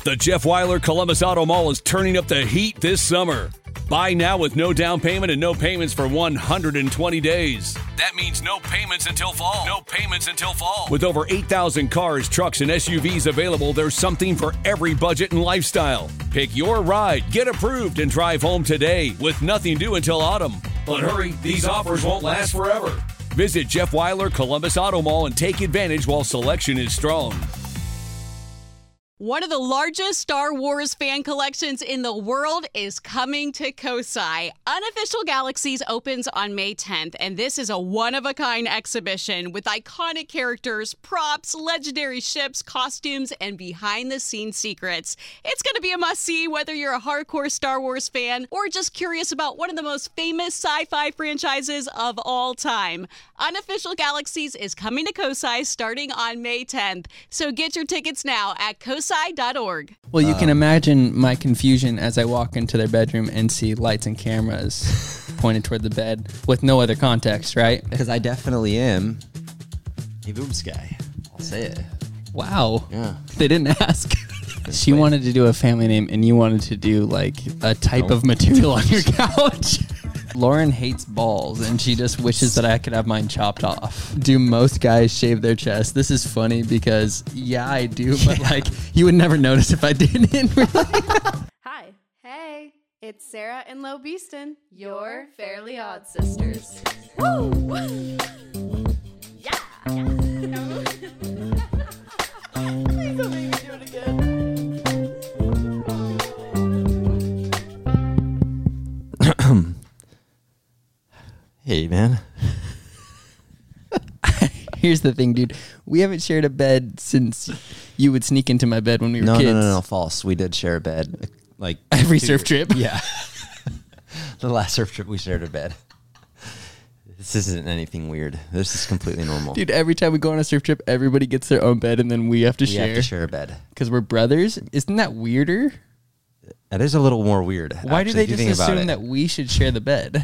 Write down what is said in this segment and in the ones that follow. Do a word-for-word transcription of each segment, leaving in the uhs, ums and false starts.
The Jeff Weiler Columbus Auto Mall is turning up the heat this summer. Buy now with no down payment and no payments for one hundred twenty days. That means no payments until fall. No payments until fall. With over eight thousand cars, trucks, and S U Vs available, there's something for every budget and lifestyle. Pick your ride, get approved, and drive home today with nothing due until autumn. But hurry, these offers won't last forever. Visit Jeff Weiler Columbus Auto Mall and take advantage while selection is strong. One of the largest Star Wars fan collections in the world is coming to Kosai. Unofficial Galaxies opens on May tenth, and this is a one-of-a-kind exhibition with iconic characters, props, legendary ships, costumes, and behind-the-scenes secrets. It's going to be a must-see whether you're a hardcore Star Wars fan or just curious about one of the most famous sci-fi franchises of all time. Unofficial Galaxies is coming to Kosai starting on May tenth, so get your tickets now at kosai dot org. Well, you um, can imagine my confusion as I walk into their bedroom and see lights and cameras pointed toward the bed with no other context, right? Because I definitely am a boobs guy. I'll say it. Wow. Yeah. They didn't ask. She wanted to do a family name, and you wanted to do, like, a type of material on your couch. Lauren hates balls, and she just wishes that I could have mine chopped off. Do most guys shave their chest? This is funny because, yeah, I do, but, like, you would never notice if I didn't, really. Hi. Hey. It's Sarah and Lo Beeston, your Fairly Odd Sisters. Woo! Yeah! yeah. Please don't make me do it again. Hey, man. Here's the thing, dude. We haven't shared a bed since you would sneak into my bed when we were no, kids. No, no, no, false. We did share a bed. Like every surf trip? Yeah. The last surf trip we shared a bed. This isn't anything weird. This is completely normal. Dude, every time we go on a surf trip, everybody gets their own bed and then we have to we share. We have to share a bed. Because we're brothers? Isn't that weirder? That is a little more weird. Why actually, do they just assume that we should share the bed?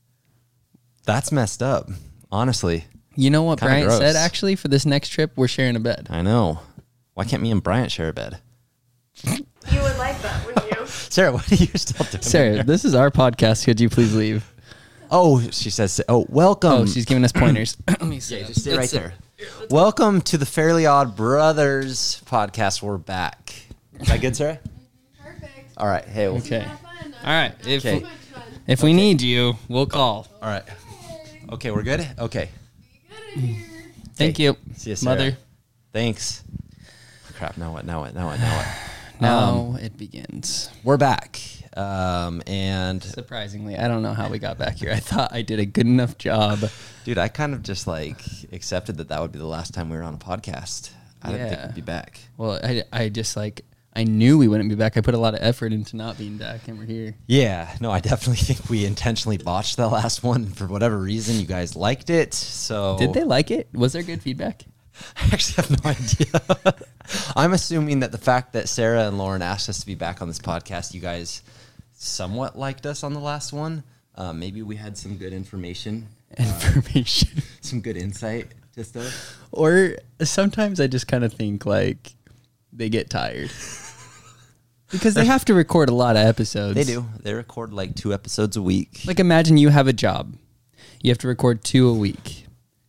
That's messed up, honestly. You know what Kinda Bryant gross. said, actually? For this next trip, we're sharing a bed. I know. Why can't me and Bryant share a bed? You would like that, wouldn't you? Sarah, what are you still doing Sarah, here? this is our podcast. Could you please leave? Oh, she says, oh, welcome. Oh, she's giving us pointers. Let me see. Yeah, just stay right there. Welcome to the Fairly Odd Brothers podcast. We're back. Is that good, Sarah? Perfect. All right. Hey. We'll Okay. All right. If, Okay. if we need you, we'll call. All right. Okay, we're good? Okay. Thank you, See you, Sarah. Mother. Thanks. Crap, now what, now what, now what, now what? Now Um, it begins. We're back. Um, and, Surprisingly, I don't know how we got back here. I thought I did a good enough job. dude, I kind of just, like, accepted that that would be the last time we were on a podcast. I didn't think Yeah. we'd be back. Well, I, I just, like, I knew we wouldn't be back. I put a lot of effort into not being back, and we're here. Yeah, no, I definitely think we intentionally botched the last one. For whatever reason, you guys liked it, so... Did they like it? Was there good feedback? I actually have no idea. I'm assuming that the fact that Sarah and Lauren asked us to be back on this podcast, you guys somewhat liked us on the last one. Uh, maybe we had some good information. Information. Uh, some good insight to stuff. Or sometimes I just kind of think, like, they get tired. Because they have to record a lot of episodes. They do. They record like two episodes a week. Like, imagine you have a job. You have to record two a week.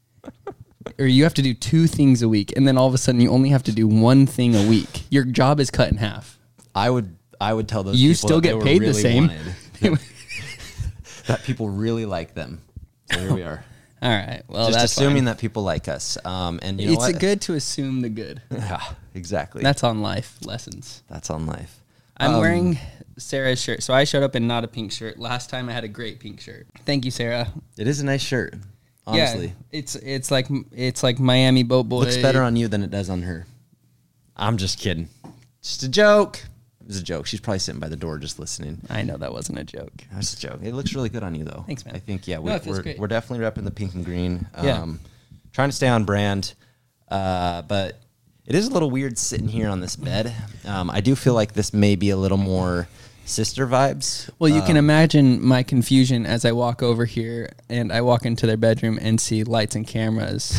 Or you have to do two things a week, and then all of a sudden you only have to do one thing a week. Your job is cut in half. I would I would tell those You people still that get they were paid the really same. wanted, that, that people really like them. So here we are. All right. Well, Just that's assuming fine. that people like us. Um, and you know It's what? a good to assume the good. Yeah, exactly. That's on life lessons. That's on life. I'm Um, wearing Sarah's shirt. So I showed up in not a pink shirt. Last time I had a great pink shirt. Thank you, Sarah. It is a nice shirt. Honestly, Yeah, it's it's like it's like Miami boat boy. looks better on you than it does on her. I'm just kidding. Just a joke. It was a joke. She's probably sitting by the door just listening. I know that wasn't a joke. That's a joke. It looks really good on you, though. Thanks, man. I think, yeah, we, No, it feels we're, great. we're definitely repping the pink and green. Um, Yeah. Trying to stay on brand. Uh, but it is a little weird sitting here on this bed. Um, I do feel like this may be a little more sister vibes. Well, you Um, can imagine my confusion as I walk over here and I walk into their bedroom and see lights and cameras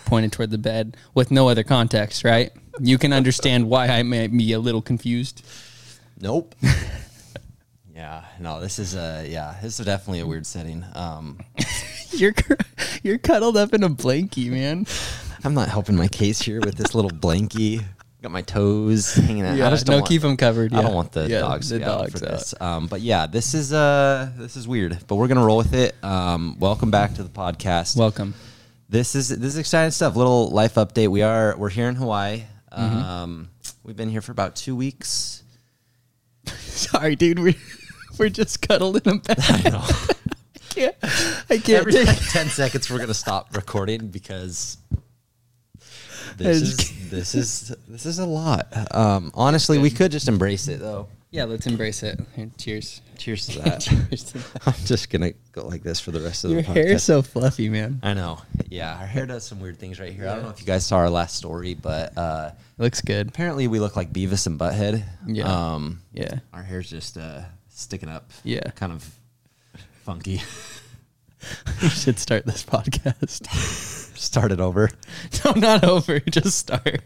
pointed toward the bed with no other context, right? You can understand why I may be a little confused. Nope. Yeah, no, this is a, yeah, this is definitely a weird setting. Um, You're you're cuddled up in a blankie, man. I'm not helping my case here with this little blankie. Got my toes hanging out. Yeah, I just don't no, want, keep them covered. Yeah. I don't want the Yeah, dogs to the be out dogs for out. this. Um, but yeah, this is uh, this is weird, but we're gonna roll with it. Um, welcome back to the podcast. Welcome. This is this is exciting stuff. Little life update. We are we're here in Hawaii. Mm-hmm. Um, we've been here for about two weeks. Sorry, dude. We we're just cuddled in a bed. I know. I can't. I can't Every take like ten seconds, we're gonna stop recording because this just is this is this is a lot. Um, honestly, we could just embrace it though. Yeah, let's embrace it. Here, cheers. Cheers to that. Cheers to that. I'm just gonna go like this for the rest of Your the podcast. hair is so fluffy, man. I know. Yeah, our hair does some weird things right here. I don't know if you guys saw our last story, but uh, It looks good. apparently we look like Beavis and Butthead. Yeah. Um, Yeah. our hair's just uh, sticking up. Yeah. Kind of funky. We should start this podcast. Start it over. No, not over. Just start.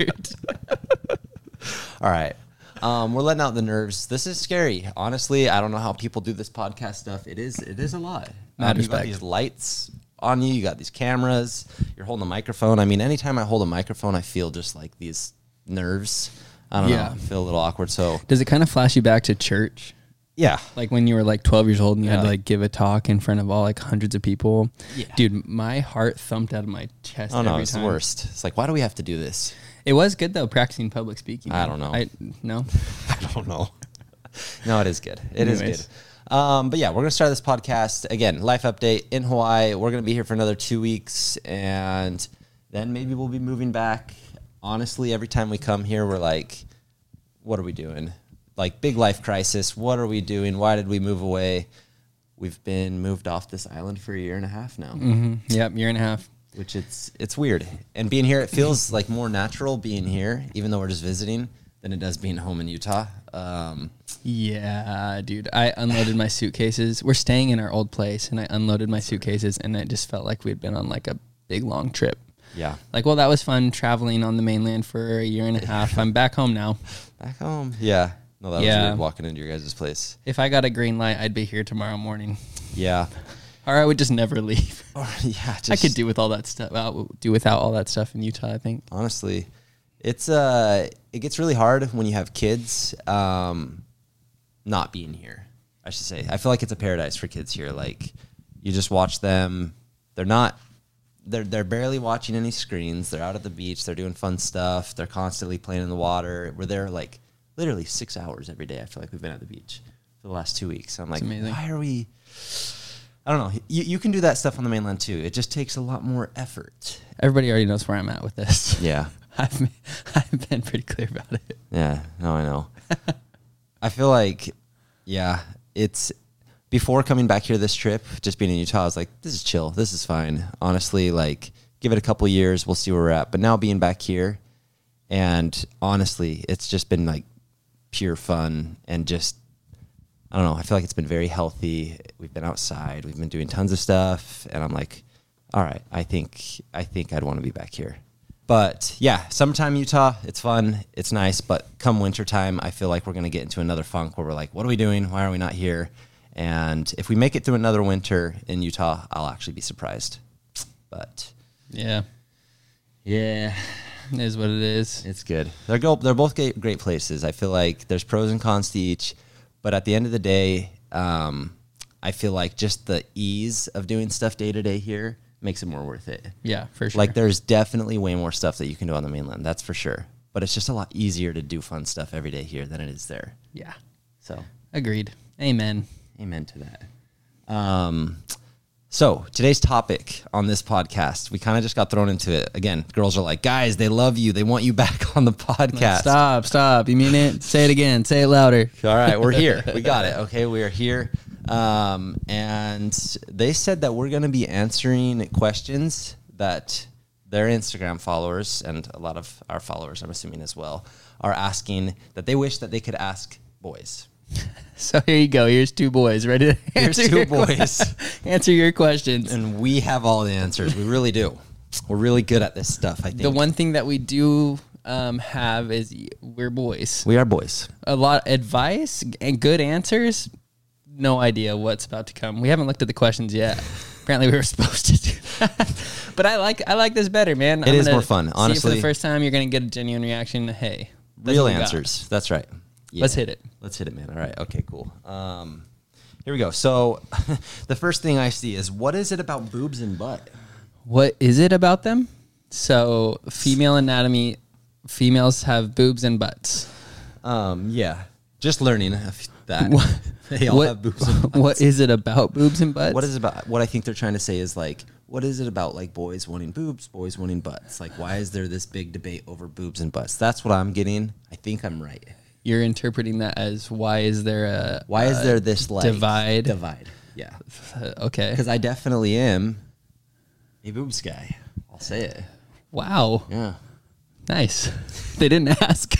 All right. Um, we're letting out the nerves. This is scary. Honestly, I don't know how people do this podcast stuff. It is it is a lot. Mad Um, you got respect. these lights on you. You got these cameras. You're holding a microphone. I mean, anytime I hold a microphone, I feel just like these nerves. I don't Yeah. know. I feel a little awkward. So, Does it kind of flash you back to church? yeah. Like when you were like twelve years old and you had to Yeah. like give a talk in front of all like hundreds of people. Yeah. Dude, my heart thumped out of my chest Oh, no. every It's time. the worst. It's like, why do we have to do this? It was good though, practicing public speaking. I don't know. I no. I don't know. No, it is good. It is Anyways. good. Um, but yeah, we're going to start this podcast. Again, life update in Hawaii. We're going to be here for another two weeks, and then maybe we'll be moving back. Honestly, every time we come here, we're like, what are we doing? Like, big life crisis. What are we doing? Why did we move away? We've been moved off this island for a year and a half now, Mm-hmm. Yep, year and a half. which it's it's weird. And being here, it feels like more natural being here, even though we're just visiting, than it does being home in Utah. Um, Yeah, dude. I unloaded my suitcases. We're staying in our old place, and I unloaded my suitcases, and it just felt like we had been on like a big long trip. yeah. Like, well, that was fun traveling on the mainland for a year and a half. I'm back home now. Back home. Yeah. No, that Yeah. was weird walking into your guys' place. If I got a green light, I'd be here tomorrow morning, Yeah. or I would just never leave. Or, yeah. Just, I could do with all that stuff. Out, do without all that stuff in Utah. I think. honestly, it's uh, it gets really hard when you have kids. Um, not being here, I should say. I feel like it's a paradise for kids here. Like, you just watch them. They're not. They're they're barely watching any screens. They're out at the beach. They're doing fun stuff. They're constantly playing in the water. We're there like literally six hours every day. I feel like we've been at the beach for the last two weeks. I'm like, amazing. why are we? I don't know. You you can do that stuff on the mainland too. It just takes a lot more effort. Everybody already knows where I'm at with this. Yeah. I've been- I've been pretty clear about it. Yeah, no, I know. I feel like, yeah, it's before coming back here this trip, just being in Utah, I was like, this is chill. This is fine. Honestly, like, give it a couple years. We'll see where we're at. But now being back here, and honestly, it's just been like pure fun and just, I don't know. I feel like it's been very healthy. We've been outside. We've been doing tons of stuff. And I'm like, all right, I think, I think I'd want to be back here. But yeah, summertime Utah, it's fun, it's nice. But come wintertime, I feel like we're going to get into another funk where we're like, what are we doing? Why are we not here? And if we make it through another winter in Utah, I'll actually be surprised. But Yeah, yeah, it is what it is. it's good. They're go, they're both great, great places. I feel like there's pros and cons to each. But at the end of the day, um, I feel like just the ease of doing stuff day to day here makes it more worth it. Yeah, for sure. Like, there's definitely way more stuff that you can do on the mainland. That's for sure. But it's just a lot easier to do fun stuff every day here than it is there. yeah, So, agreed. Amen. amen to that. Um, so today's topic on this podcast, we kind of just got thrown into it. Again, girls are like, guys, they love you. They want you back on the podcast. Stop, stop. You mean it? Say it again. Say it louder. All right, we're here. We got it. Okay, we are here. Um, and they said that we're going to be answering questions that their Instagram followers and a lot of our followers, I'm assuming as well, are asking that they wish that they could ask boys. So here you go. Here's two boys ready to Here's answer two your que- boys. answer your questions. And we have all the answers. We really do. We're really good at this stuff, I think. The one thing that we do um, have is we're boys. We are boys. A lot of advice and good answers. No idea what's about to come. We haven't looked at the questions yet. Apparently, we were supposed to do that. But I like I like this better, man. It I'm is gonna more fun, see it honestly. for the first time, you're going to get a genuine reaction. Hey, that's Real what we got. answers. That's right. Yeah. Let's hit it. Let's hit it, man. All right. Okay, cool. Um, here we go. So the first thing I see is, what is it about boobs and butt? What is it about them? So, female anatomy, females have boobs and butts. Um, yeah. Just learning that. What- They all what, have boobs and butts. what is it about boobs and butts? What is it about? What I think they're trying to say is like, what is it about like boys wanting boobs, boys wanting butts? Like, why is there this big debate over boobs and butts? That's what I'm getting. I think I'm right. You're interpreting that as why is there a Why is a there this like divide? Divide. Yeah. Uh, okay. Because I definitely am a boobs guy. I'll say it. Wow. Yeah. Nice. They didn't ask.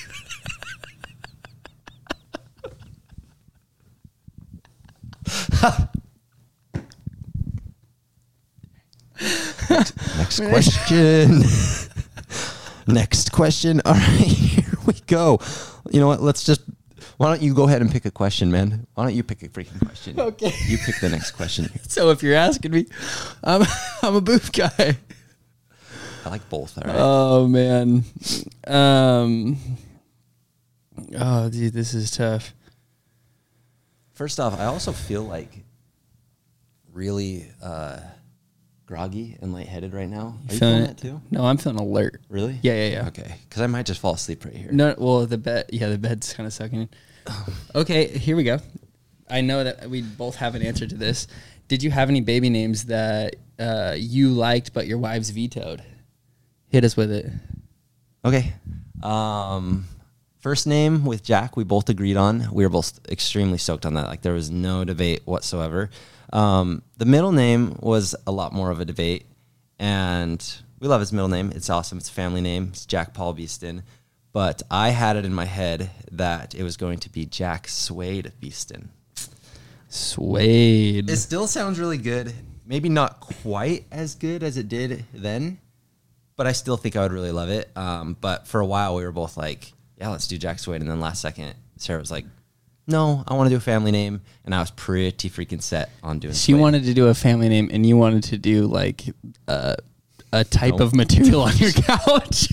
Next question. Next question. All right, here we go. You know what? Let's just. Why don't you go ahead and pick a question, man? Why don't you pick a freaking question? Okay. You pick the next question. So if you're asking me, I'm I'm a boob guy. I like both. All right. Oh man. Um. Oh, dude, this is tough. First off, I also feel like really uh, groggy and lightheaded right now. Are you feeling that too? No, I'm feeling alert. Really? Yeah, yeah, yeah. Okay, because I might just fall asleep right here. No, well, the bed, yeah, the bed's kind of sucking in. Okay, here we go. I know that we both have an answer to this. Did you have any baby names that uh, you liked but your wives vetoed? Hit us with it. Okay. Um, first name with Jack, we both agreed on. We were both extremely stoked on that. Like, there was no debate whatsoever. Um, the middle name was a lot more of a debate, and we love his middle name. It's awesome. It's a family name. It's Jack Paul Beeston. But I had it in my head that it was going to be Jack Suede Beeston. Suede. It still sounds really good. Maybe not quite as good as it did then, but I still think I would really love it. Um, but for a while, we were both like, yeah, let's do Jack Suede. And then last second, Sarah was like, no, I want to do a family name. And I was pretty freaking set on doing She Suede. wanted to do a family name, and you wanted to do like uh, a type Nope. of material on your couch.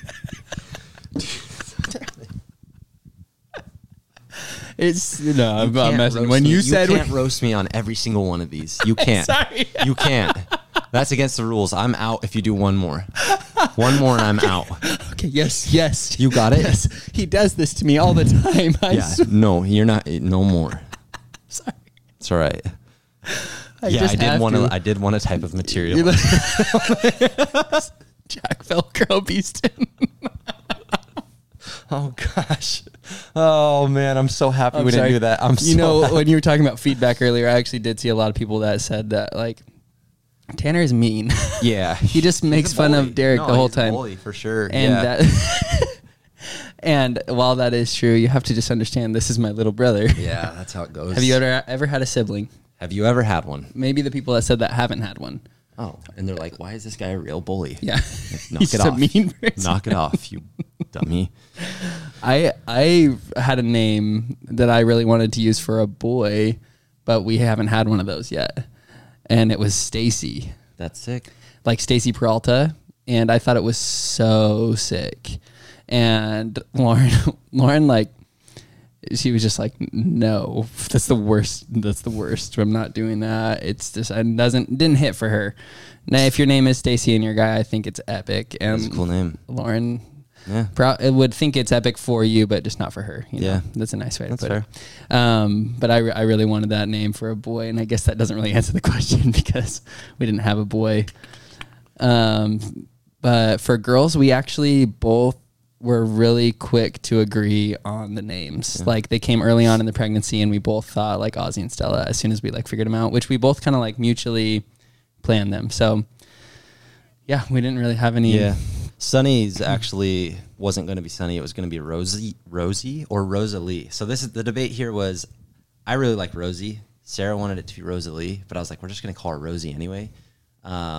It's no, I'm, I'm Can't messing. roast When me. you said you can't roast me on every single one of these. You can't. Sorry. You can't. That's against the rules. I'm out if you do one more. One more and I'm out. okay, yes, yes, You got it? Yes, he does this to me all the time. I Yeah. swear. No, you're not. No more. Sorry. It's all right. I yeah, just I did have want to. to. I did want a type of material. You're like- Jack Velcro Beeston. Oh gosh. Oh man, I'm so happy I'm we sorry. didn't do that. I'm You so know, happy. when you were talking about feedback earlier, I actually did see a lot of people that said that like Tanner is mean. Yeah, He just makes He's a fun of bully. Derek No, the whole he's a time. bully for sure. And yeah. that and while that is true, you have to just understand this is my little brother. yeah, that's how it goes. Have you ever ever had a sibling? Have you ever had one? Maybe the people that said that haven't had one. Oh, and they're like, "Why is this guy a real bully?" Yeah. Knock He's it just a off. mean person. Knock it off, you dummy. I I had a name that I really wanted to use for a boy, but we haven't had one of those yet. And it was Stacy. That's sick. Like Stacy Peralta, and I thought it was so sick. And Lauren Lauren like she was just like, no, that's the worst. That's the worst. I'm not doing that. It's just it doesn't didn't hit for her. Now, if your name is Stacy and your guy, I think it's epic. And That's a cool name. Lauren Yeah. Pro- it would think it's epic for you, but just not for her. You know? Yeah. That's a nice way to That's put it. Um, but I, re- I really wanted that name for a boy, and I guess that doesn't really answer the question because we didn't have a boy. Um, but for girls, we actually both were really quick to agree on the names. Yeah. Like they came early on in the pregnancy, and we both thought like Ozzy and Stella as soon as we like figured them out, which we both kind of like mutually planned them. So yeah, we didn't really have any. Yeah. Sunny's actually wasn't going to be Sunny. It was going to be Rosie, Rosie or Rosalie. So this is the debate here was, I really like Rosie. Sarah wanted it to be Rosalie, but I was like, we're just going to call her Rosie anyway. Um,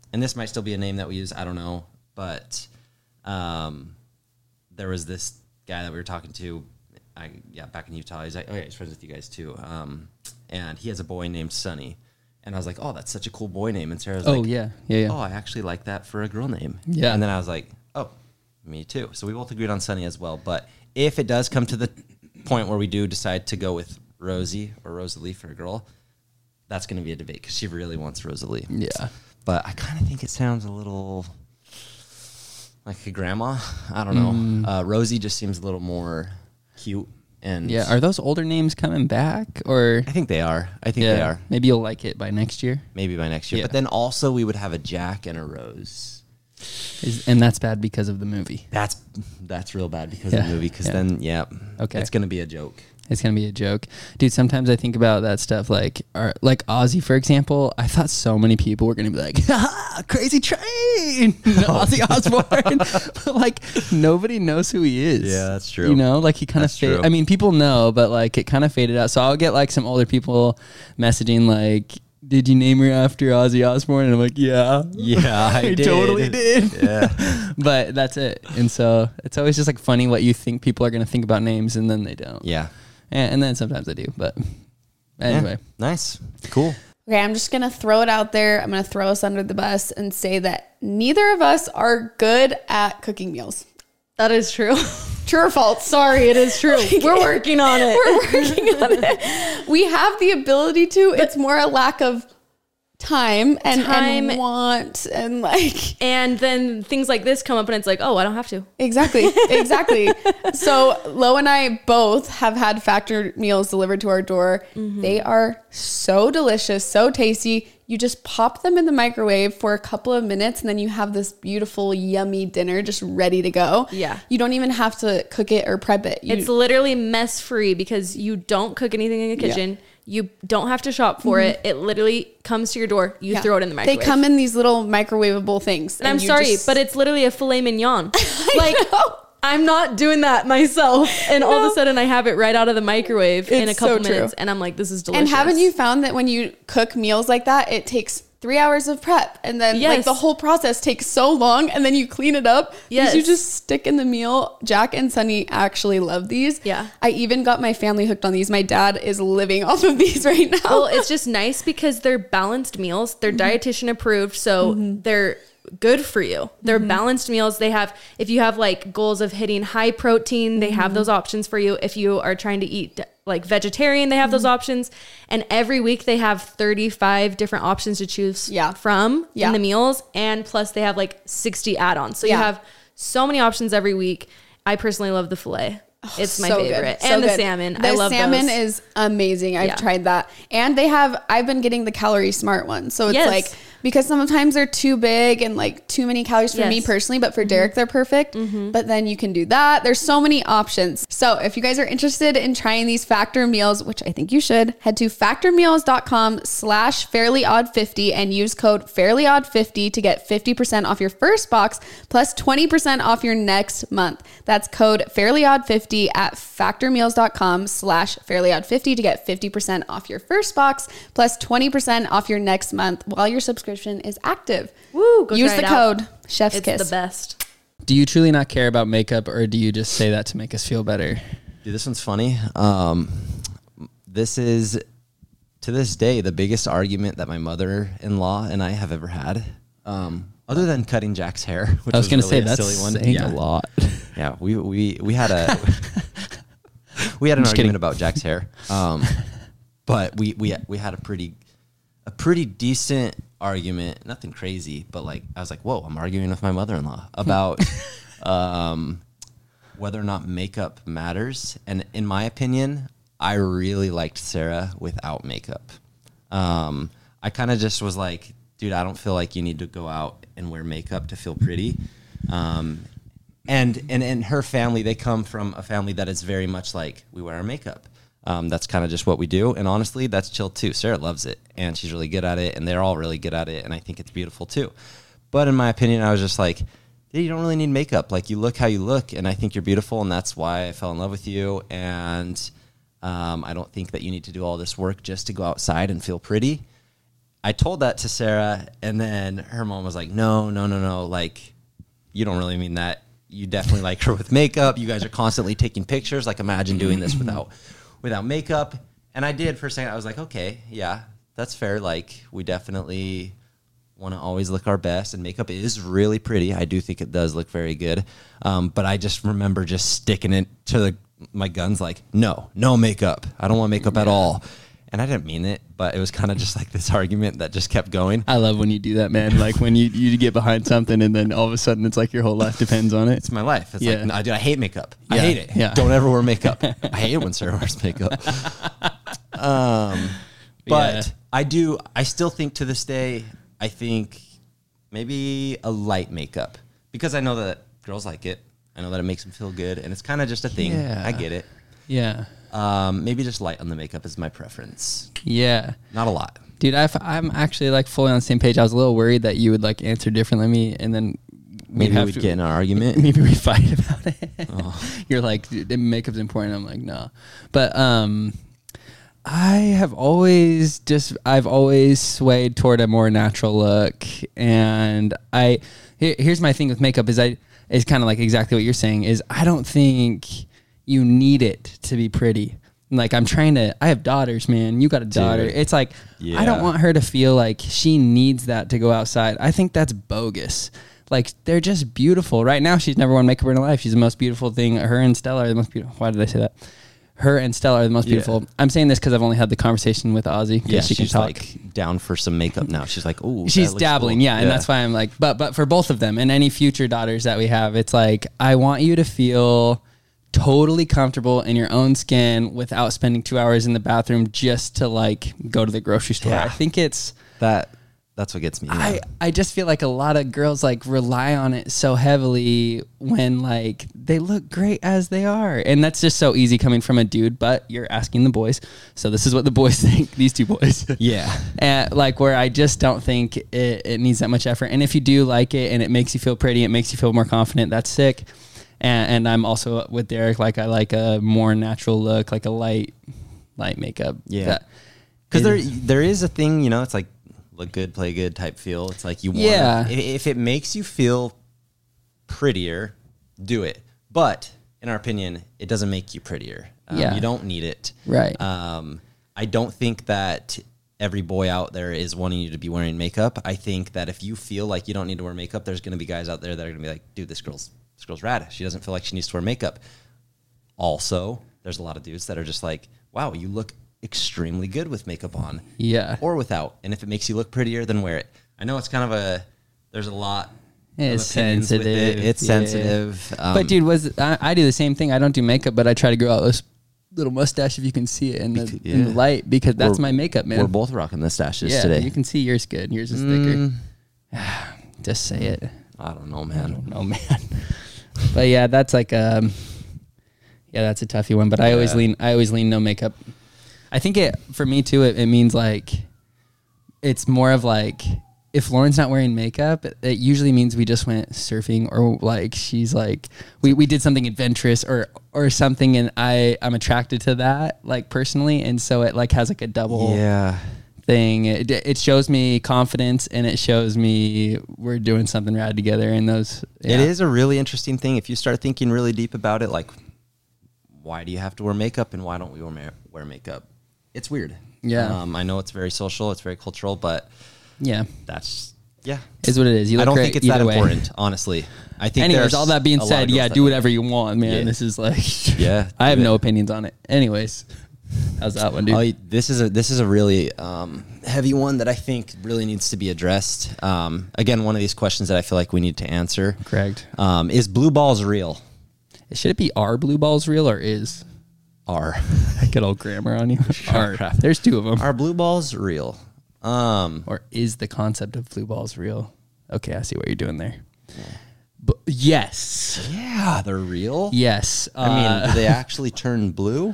and this might still be a name that we use, I don't know, but um, there was this guy that we were talking to, I, yeah, back in Utah. He's like, oh yeah, he's friends with you guys too. Um, and he has a boy named Sonny. And I was like, oh, that's such a cool boy name. And Sarah was Oh, like, yeah. Yeah, yeah. oh, I actually like that for a girl name. Yeah. And then I was like, oh, me too. So we both agreed on Sonny as well. But if it does come to the point where we do decide to go with Rosie or Rosalie for a girl, that's going to be a debate because she really wants Rosalie. Yeah. But I kind of think it sounds a little like a grandma. I don't know. Mm. Uh, Rosie just seems a little more cute. And Yeah. Are those older names coming back? Or I think they are. I think yeah, they are. maybe you'll like it by next year. Maybe by next year. Yeah. But then also we would have a Jack and a Rose. Is, and that's bad because of the movie. That's that's real bad because Yeah. of the movie. Because Yeah. then, yeah, Okay. it's going to be a joke. It's gonna be a joke, dude. Sometimes I think about that stuff, like, or, like Ozzy, for example. I thought so many people were gonna be like, "Ha, crazy train, Ozzy Osbourne," but like nobody knows who he is. Yeah, that's true. You know, like he kind of That's faded. true. I mean, people know, but like it kind of faded out. So I'll get like some older people messaging like, "Did you name her after Ozzy Osbourne?" And I'm like, "Yeah, Yeah, I I did. totally did." Yeah. But that's it. And so it's always just like funny what you think people are gonna think about names, and then they don't. Yeah. And, and then sometimes I do, but anyway. Yeah. Nice. Cool. Okay, I'm just going to throw it out there. I'm going to throw us under the bus and say that neither of us are good at cooking meals. That is true. True or false? Sorry, it is true. We're working on it. We're working on it. We have the ability to. It's more a lack of time and, Time. and want and like And then things like this come up and it's like, oh, I don't have to. exactly exactly so Lo and I both have had Factor meals delivered to our door. Mm-hmm. They are so delicious, so tasty. You just pop them in the microwave for a couple of minutes and then you have this beautiful yummy dinner just ready to go. Yeah. You don't even have to cook it or prep it. You, It's literally mess free because you don't cook anything in the kitchen. You don't have to shop for it. It literally comes to your door. You yeah. throw it in the microwave. They come in these little microwavable things. And I'm you sorry, just- but it's literally a filet mignon. Like, know. I'm not doing that myself. And all of No. a sudden I have it right out of the microwave in a It's couple so true. minutes. And I'm like, this is delicious. And haven't you found that when you cook meals like that, it takes three hours of prep and then like Yes. the whole process takes so long and then you clean it up because Yes. you just stick in the meal. Jack and Sunny actually love these. Yeah. I even got my family hooked on these. My dad is living off of these right now. Well, it's just nice because they're balanced meals. They're Mm-hmm. dietitian approved, so they're good for you. They're Mm-hmm. balanced meals. They have, if you have like goals of hitting high protein, they Mm-hmm. have those options for you. If you are trying to eat like vegetarian, they have Mm-hmm. those options. And every week they have thirty-five different options to choose Yeah. from Yeah. in the meals. And plus they have like sixty add-ons. So you Yeah. have so many options every week. I personally love the filet. It's my So good. favorite. So and the good. salmon. The I love salmon those. is amazing. I've Yeah. tried that. And they have, I've been getting the Calorie Smart one. So it's Yes. like, because sometimes they're too big and like too many calories for me Yes. personally, but for Derek, they're perfect. But then you can do that. There's so many options. So if you guys are interested in trying these Factor meals, which I think you should, head to factormeals.com slash fairlyodd50 and use code fairlyodd50 to get fifty percent off your first box plus twenty percent off your next month. That's code fairlyodd50 at factormeals.com slash fairlyodd50 to get fifty percent off your first box plus twenty percent off your next month while your subscription is active. Woo, go Use try the it out. code Chef's It's Kiss. the best. Do you truly not care about makeup, or do you just say that to make us feel better? Dude, this one's funny. Um, this is, to this day, the biggest argument that my mother-in-law and I have ever had. Um, other than cutting Jack's hair, which I was going to really say a that's silly one. saying yeah. a lot. Yeah, we we we had a we had an just argument kidding. about Jack's hair, um, but we we we had a pretty a pretty decent argument. Nothing crazy, but like I was like, whoa, I'm arguing with my mother-in-law about um, whether or not makeup matters. And in my opinion, I really liked Sarah without makeup. Um, I kind of just was like, dude, I don't feel like you need to go out and wear makeup to feel pretty. Um, and, and, and her family, they come from a family that is very much like, we wear our makeup. Um, that's kind of just what we do. And honestly, that's chill too. Sarah loves it and she's really good at it and they're all really good at it. And I think it's beautiful too. But in my opinion, I was just like, dude, you don't really need makeup. Like, you look how you look and I think you're beautiful. And that's why I fell in love with you. And um, I don't think that you need to do all this work just to go outside and feel pretty. I told that to Sarah, and then her mom was like, no, no, no, no. Like, you don't really mean that. You definitely like her with makeup. You guys are constantly taking pictures. Like, imagine doing this without without makeup. And I did for a second. I was like, okay, yeah, that's fair. Like, we definitely want to always look our best, and makeup is really pretty. I do think it does look very good. Um, but I just remember just sticking it to the, my guns like, no, no makeup. I don't want makeup yeah. at all. And I didn't mean it, but it was kind of just like this argument that just kept going. I love when you do that, man. Like when you, you get behind something and then all of a sudden it's like your whole life depends on it. It's my life. It's yeah. like, no, dude, I hate makeup. Yeah. I hate it. Yeah. Don't ever wear makeup. I hate it when Sarah wears makeup. um, but Yeah. I do, I still think to this day, I think maybe a light makeup, because I know that girls like it. I know that it makes them feel good, and it's kind of just a thing. Yeah. I get it. Yeah. Um, maybe just light on the makeup is my preference. Yeah. Not a lot. Dude, I, I'm actually like fully on the same page. I was a little worried that you would like answer differently than me, and then Maybe have we'd to, get in an argument. Maybe we fight about it. Oh. You're like, "Dude, makeup's important." I'm like, no. But um, I have always just, I've always swayed toward a more natural look. And I, here, here's my thing with makeup is I, is kind of like exactly what you're saying is I don't think you need it to be pretty. Like I'm trying to, I have daughters, man. You got a daughter. Dude. It's like, Yeah. I don't want her to feel like she needs that to go outside. I think that's bogus. Like they're just beautiful. Right now, she's never worn makeup in her life. She's the most beautiful thing. Her and Stella are the most beautiful. Why did I say that? Her and Stella are the most Yeah. beautiful. I'm saying this because I've only had the conversation with Ozzy. Yeah, she she's can talk. like down for some makeup now. She's like, ooh, She's that looks dabbling, cool. yeah, and that's why I'm like, but but for both of them and any future daughters that we have, it's like I want you to feel totally comfortable in your own skin without spending two hours in the bathroom just to like go to the grocery store. Yeah. I think it's that. That's what gets me. I, yeah. I just feel like a lot of girls like rely on it so heavily when like they look great as they are. And that's just so easy coming from a dude, but you're asking the boys. So this is what the boys think, these two boys. Yeah. And like where I just don't think it, it needs that much effort. And if you do like it and it makes you feel pretty, it makes you feel more confident, that's sick. And, and I'm also with Derek, like I like a more natural look, like a light, light makeup. Yeah. Because there, there is a thing, you know, it's like, look good, play good type feel. It's like you want Yeah. if, if it makes you feel prettier, do it. But in our opinion, it doesn't make you prettier. Um, Yeah. You don't need it. Right. Um, I don't think that every boy out there is wanting you to be wearing makeup. I think that if you feel like you don't need to wear makeup, there's going to be guys out there that are going to be like, dude, this girl's this girl's rad. She doesn't feel like she needs to wear makeup. Also, there's a lot of dudes that are just like, wow, you look extremely good with makeup on. Yeah. Or without. And if it makes you look prettier, then wear it. I know it's kind of a, there's a lot It's of opinions with sensitive. it. It's yeah. sensitive. Um, But dude, was I, I do the same thing. I don't do makeup, but I try to grow out this little mustache if you can see it in the, Bec- in the yeah. light because that's We're- my makeup, man. we're both rocking the stashes yeah, today. you can see yours good. Yours is Mm, thicker. Just say it. I don't know, man. No man. But yeah, that's like um, yeah, that's a toughy one. But I always Yeah. lean. I always lean no makeup. I think it for me too. It, it means like it's more of like if Lauren's not wearing makeup, it, it usually means we just went surfing or like she's like we, we did something adventurous or or something, and I I'm attracted to that like personally, and so it like has like a double Yeah. thing. It, it shows me confidence and it shows me we're doing something rad together. And those yeah. It is a really interesting thing. If you start thinking really deep about it, like, why do you have to wear makeup and why don't we wear, ma- wear makeup? It's weird. Yeah. Um, I know it's very social, it's very cultural, but Yeah, that's, yeah. is what it is. You look I don't great think it's either that way. important, honestly. I think Anyways, there's all that being a lot said, of yeah, girls that do whatever you want, man. Yeah. This is like, Yeah, I have do no it. opinions on it. Anyways, how's that one, dude? Oh, this is a this is a really um, heavy one that I think really needs to be addressed. Um, again, one of these questions that I feel like we need to answer. Correct. Um, is blue balls real? Should it be are blue balls real or is? Are Good old grammar on you. Are. crap. There's two of them. are blue balls real? Um, Or is the concept of blue balls real? Okay, I see what you're doing there. But yes. yeah, they're real. Yes. I mean, Uh, do they actually turn blue?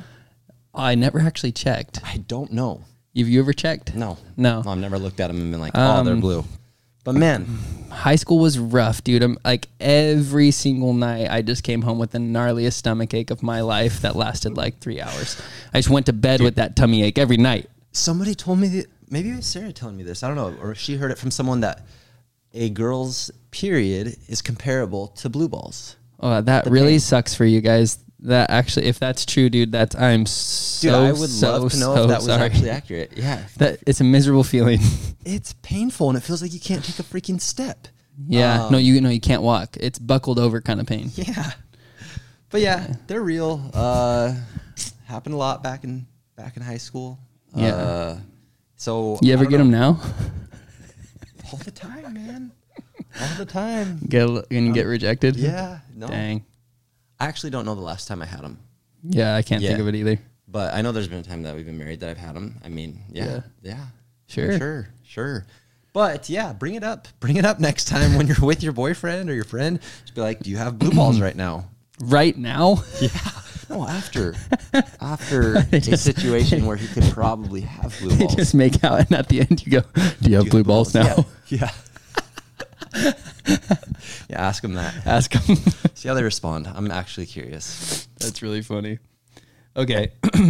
I never actually checked. I don't know. Have you ever checked? No, No. I've never looked at them and been like, oh, they're Um, blue. But man, High school was rough, dude. I'm like every single night I just came home with the gnarliest stomach ache of my life that lasted like three hours. I just went to bed with that tummy ache every night. somebody told me that maybe it was Sarah telling me this. I don't know, or she heard it from someone that a girl's period is comparable to blue balls. Oh, that The really pain. sucks for you guys. That actually, if that's true, dude, that's I'm so Dude, I would so, love to know so if that was sorry. actually accurate. Yeah, That it's a miserable feeling. it's painful and it feels like you can't take a freaking step. Yeah, Um, no, you know you can't walk. It's buckled over kind of pain. Yeah, but yeah, they're real. Uh, happened a lot back in back in high school. Yeah. Uh, so You I ever don't get know. them now? All the time, man. All the time. Get a- and get rejected? Yeah. No. Dang. I actually don't know the last time I had them, Yeah, I can't think Yeah. of it either. but I know there's been a time that we've been married that I've had them. I mean, yeah, Yeah. yeah, Sure. sure, sure. But yeah, bring it up. Bring it up next time when you're with your boyfriend or your friend. Just be like, "Do you have blue balls right now?" Right now? Yeah. No, after after a situation where he could probably have blue They balls. just make out, and at the end you go, "Do you have Do you blue have balls now?" Yeah. Yeah. Yeah. Ask him that. Ask them. See how they respond. I'm actually curious. That's really funny. Okay.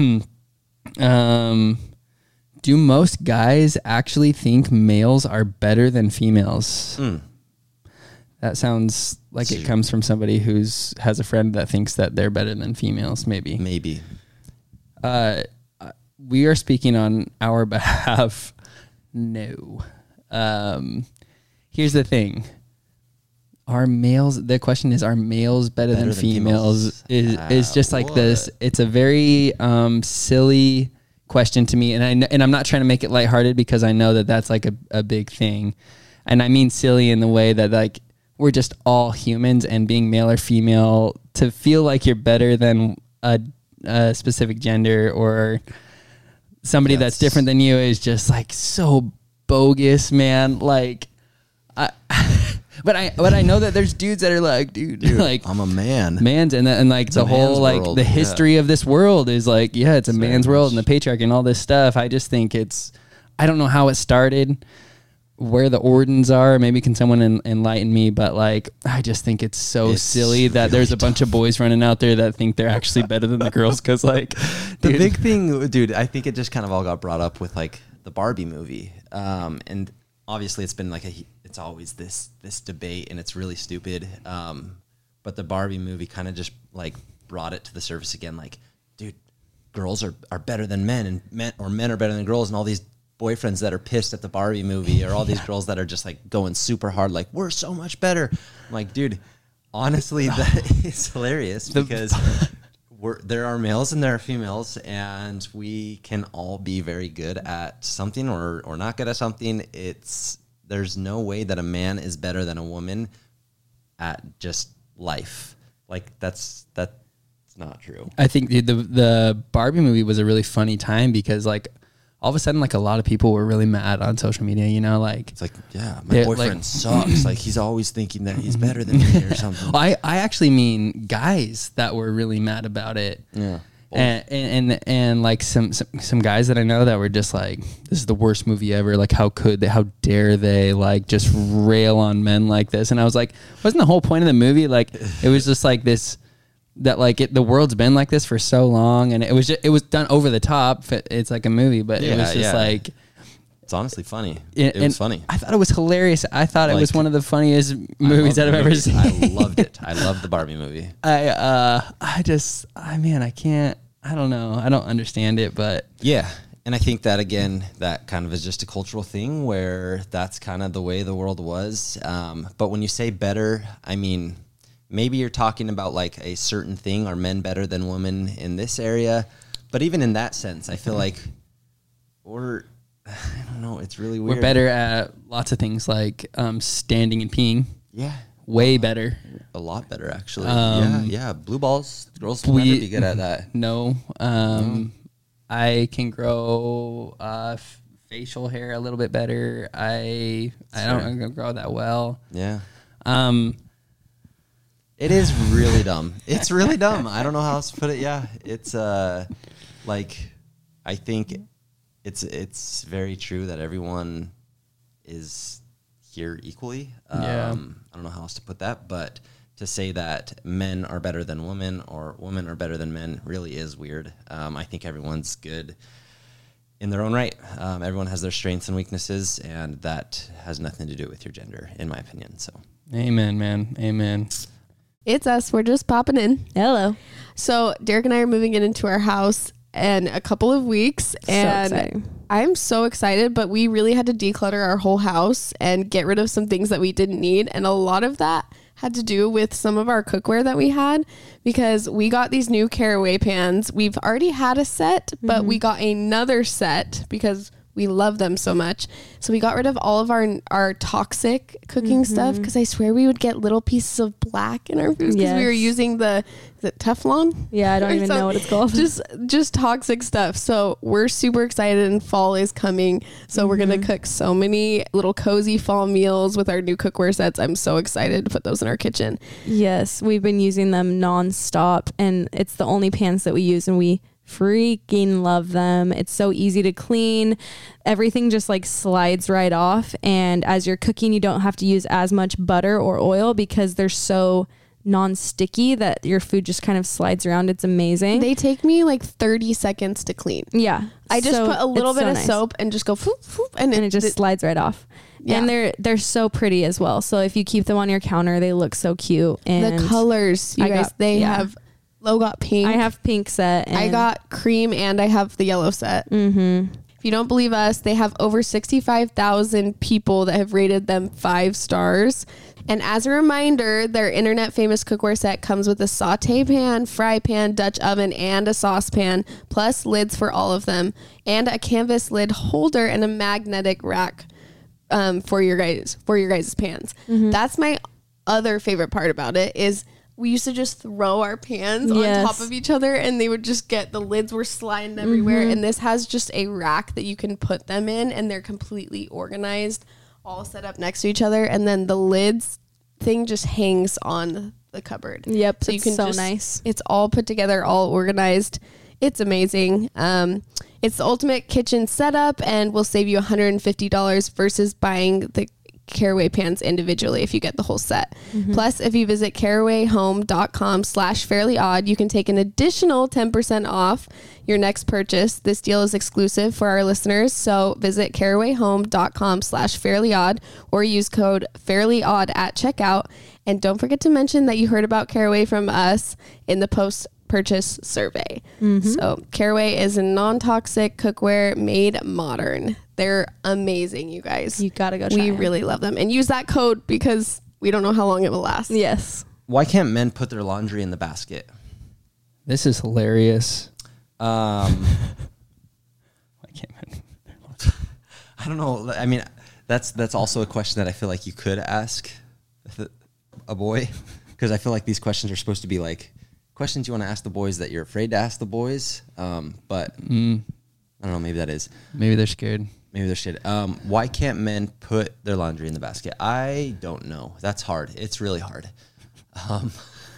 um, do most guys actually think males are better than females? Mm. That sounds like it Sure. comes from somebody who's has a friend that thinks that they're better than females. Maybe. Maybe. Uh, we are speaking on our behalf. No. Um, here's the thing. Are males, the question is, are males better, Better than, than females? females? Is, Ah, is just like this. what? It's a very um, silly question to me. And I kn- and I'm not trying to make it lighthearted because I know that that's like a, a big thing. And I mean silly in the way that like we're just all humans, and being male or female, to feel like you're better than a, a specific gender or somebody that's, That's- different than you is just like so bogus, man. Like, I, but I, but I know that there's dudes that are like, dude, Dude, like I'm a man. man's and, and like It's a the whole man's like world, the yeah. history of this world is like, yeah, it's a very man's world much. and the patriarchy and all this stuff. I just think it's, I don't know how it started, where the origins are. Maybe can someone en- enlighten me? But like, I just think it's so It's silly that there's a bunch of boys running out there that think they're actually better than the girls. Cause like The dude, big thing, dude, I think it just kind of all got brought up with like the Barbie movie. Um, and obviously it's been like a, it's always this, this debate, and it's really stupid. Um, but the Barbie movie kind of just like brought it to the surface again. Like, dude, girls are, are better than men, and men or men are better than girls. And all these boyfriends that are pissed at the Barbie movie, or all these girls that are just like going super hard, like, we're so much better. I'm like, dude, honestly, that is hilarious because we're, there are males and there are females, and we can all be very good at something or, or not good at something. It's, there's no way that a man is better than a woman at just life. Like that's, that's not true. I think the, the the Barbie movie was a really funny time because like all of a sudden like a lot of people were really mad on social media, you know, like It's like, yeah, my Yeah, boyfriend like- sucks. Like he's always thinking that he's better than me or something. I, I actually mean guys that were really mad about it. Yeah. And, and and and like some, some some guys that I know that were just like, this is the worst movie ever. Like, how could they? How dare they? Like, just rail on men like this? And I was like, wasn't the whole point of the movie like it was just like this that like it, the world's been like this for so long, and it was just, it was done over the top. It's like a movie, but it Yeah, was just yeah. like. It's honestly funny. And- It was and funny. I thought it was hilarious. I thought it was Like, one of the funniest I movies love that the I've ever movie. seen. I loved it. I loved the Barbie movie. I uh I just I man I can't I don't know I don't understand it, but Yeah. And I think that, again, that kind of is just a cultural thing where that's kind of the way the world was. Um, but when you say better, I mean, maybe you're talking about like a certain thing. Are men better than women in this area? But even in that sense, I feel like we're, I don't know, it's really weird. we're better at lots of things like um standing and peeing. Yeah. Way better. A lot better, actually. Um, yeah. Yeah. Blue balls. Girls will we- never be good at that. No. Um I can grow uh f- facial hair a little bit better. I I don't I don't grow that well. Yeah. Um It is really dumb. It's really dumb. I don't know how else to put it. Yeah, it's uh, like I think it's it's very true that everyone is here equally. Um, Yeah. I don't know how else to put that, but to say that men are better than women or women are better than men really is weird. Um, I think everyone's good in their own right. Um, everyone has their strengths and weaknesses, and that has nothing to do with your gender, in my opinion. So, Amen, man. Amen. It's us. We're just popping in. Hello. So Derek and I are moving in into our house in a couple of weeks, and exciting. I'm so excited, but we really had to declutter our whole house and get rid of some things that we didn't need. And a lot of that had to do with some of our cookware that we had, because we got these new Caraway pans. We've already had a set, but Mm-hmm. we got another set because we love them so much. So we got rid of all of our our toxic cooking Mm-hmm. stuff, because I swear we would get little pieces of black in our foods because we were Yes. using the, is it Teflon? Yeah, I don't Or even some- know what it's called. Just just toxic stuff. So we're super excited, and fall is coming. So Mm-hmm. we're gonna cook so many little cozy fall meals with our new cookware sets. I'm so excited to put those in our kitchen. Yes, we've been using them nonstop, and it's the only pans that we use, and we freaking love them. It's so easy to clean. Everything just like slides right off, and as you're cooking, you don't have to use as much butter or oil because they're so non-sticky that your food just kind of slides around. It's amazing. They take me like thirty seconds to clean. yeah, I just so put a little it's bit so of nice. soap and just go foop, foop, and, and it just it- slides right off. Yeah. And they're they're so pretty as well. So if you keep them on your counter, they look so cute. And the colors, you I guys, got- they yeah. have. Lo got pink. I have pink set. And I got cream, and I have the yellow set. Mm-hmm. If you don't believe us, they have over sixty-five thousand people that have rated them five stars. And as a reminder, their internet famous cookware set comes with a saute pan, fry pan, Dutch oven, and a saucepan, plus lids for all of them, and a canvas lid holder and a magnetic rack um, for your guys for your guys' pans. That's my other favorite part about it is we used to just throw our pans Yes. on top of each other, and they would just get, the lids were sliding everywhere. And this has just a rack that you can put them in, and they're completely organized, all set up next to each other. And then the lids thing just hangs on the cupboard. Yep, So you it's can so just, nice. It's all put together, all organized. It's amazing. Um, it's the ultimate kitchen setup, and will save you one hundred fifty dollars versus buying the Caraway pans individually if you get the whole set. Plus, if you visit carawayhome.com slash fairly odd, you can take an additional ten percent off your next purchase. This deal is exclusive for our listeners, so visit carawayhome.com slash fairly odd or use code fairly odd at checkout. And don't forget to mention that you heard about Caraway from us in the post purchase survey. So Caraway is a non-toxic cookware made modern. They're amazing, you guys. You gotta go try We it. really love them, and use that code because we don't know how long it will last. Yes. why can't men put their laundry in the basket? This is hilarious. Um, I can't. I don't know. I mean, that's that's also a question that I feel like you could ask th- a boy, because I feel like these questions are supposed to be like questions you want to ask the boys that you're afraid to ask the boys. Um, but Mm, I don't know. Maybe that is. maybe they're scared. Maybe they're shit. Um, why can't men put their laundry in the basket? I don't know. That's hard. It's really hard. Um,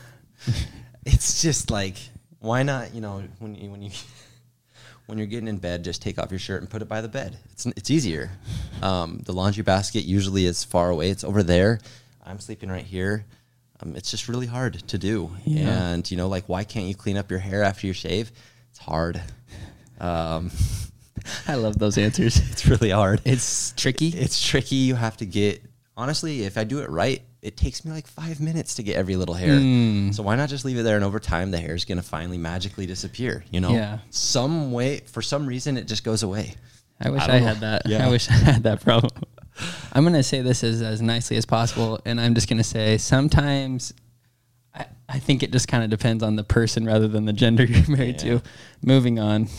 it's just like, why not? You know, when you when you when you're getting in bed, just take off your shirt and put it by the bed. It's it's easier. Um, the laundry basket usually is far away. It's over there. I'm sleeping right here. Um, it's just really hard to do. Yeah. And you know, like, why can't you clean up your hair after you shave? It's hard. Um, I love those answers. it's really hard. It's tricky. It's tricky. You have to get, honestly, if I do it right, it takes me like five minutes to get every little hair. Mm. So why not just leave it there, and over time the hair is going to finally magically disappear, you know? Yeah. Some way, for some reason, it just goes away. I wish I I, don't know. had that. Yeah. I wish I had that problem. I'm going to say this as, as nicely as possible, and I'm just going to say sometimes I, I think it just kind of depends on the person rather than the gender you're married Yeah. to. Moving on.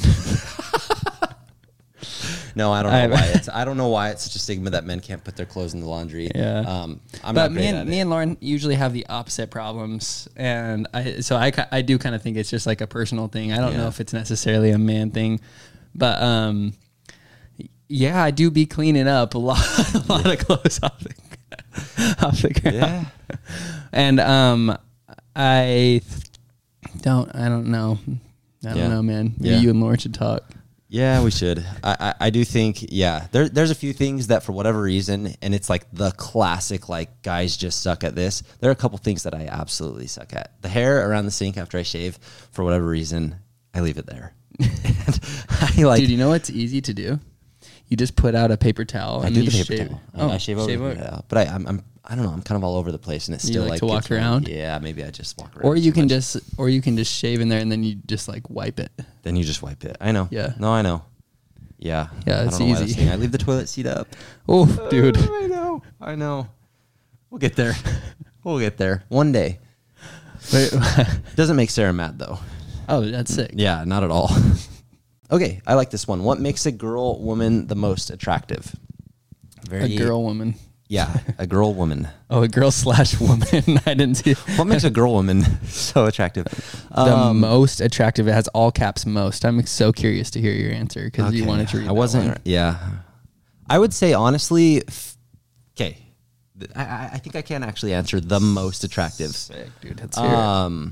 No, I don't know I- why it's, I don't know why it's such a stigma that men can't put their clothes in the laundry. Yeah. Um, I'm but not me great and, at me it. and Lauren usually have the opposite problems, and I so I, ki- I do kind of think it's just like a personal thing. I don't know Yeah. if it's necessarily a man thing, but um, yeah, I do be cleaning up a lot, a lot of clothes off the off the ground. Yeah. And um, I don't I don't know I don't Yeah. know, man. Maybe Yeah. you and Lauren should talk. Yeah, we should. I, I, I do think, yeah, there, there's a few things that for whatever reason, and it's like the classic, like, guys just suck at this. There are a couple things that I absolutely suck at. The hair around the sink after I shave, for whatever reason, I leave it there. And I, like, Dude, you know what's easy to do? You just put out a paper towel. I and do you the paper shave. towel. Oh, I shave over shave the paper towel. But I, I'm, I'm, I don't know. I'm kind of all over the place, and it's You still like like to walk gets me- around? Yeah, maybe I just walk around. Or you too can much. just, or you can just shave in there and then you just like wipe it. Then you just wipe it. I know. Yeah. No, I know. Yeah. Yeah, I it's don't know why that's easy. saying. I leave the toilet seat up. Oh, dude. I know. I know. We'll get there. We'll get there one day. Wait, Doesn't make Sarah mad though. oh, that's sick. Yeah, not at all. Okay, I like this one. What makes a girl woman the most attractive? Very A girl woman. Yeah, a girl woman. Oh, a girl slash woman. I didn't see. What makes a girl woman so attractive? The Um, most attractive. It has all caps most. I'm so curious to hear your answer because you okay, wanted to read I that wasn't. one. Yeah, I would say honestly. f- Okay, th- I, I- I think I can actually answer the most attractive. Sick, dude. Let's hear it. Um,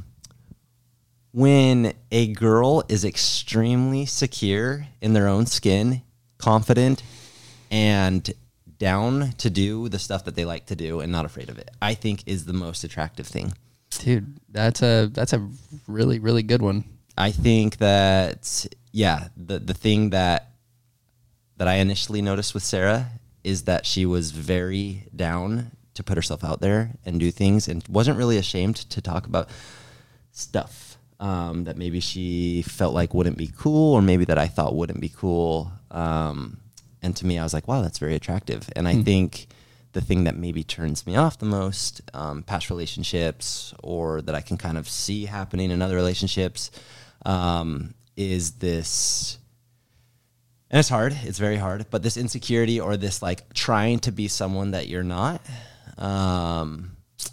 when a girl is extremely secure in their own skin, confident, and down to do the stuff that they like to do and not afraid of it, I think is the most attractive thing. Dude, that's a that's a really really good one. I think that yeah, the the thing that that I initially noticed with Sarah is that she was very down to put herself out there and do things, and wasn't really ashamed to talk about stuff um, that maybe she felt like wouldn't be cool, or maybe that I thought wouldn't be cool. Um, and to me, I was like, wow, that's very attractive. And I think the thing that maybe turns me off the most, um, past relationships, or that I can kind of see happening in other relationships, um, is this, and it's hard, it's very hard, but this insecurity, or this like trying to be someone that you're not. Um,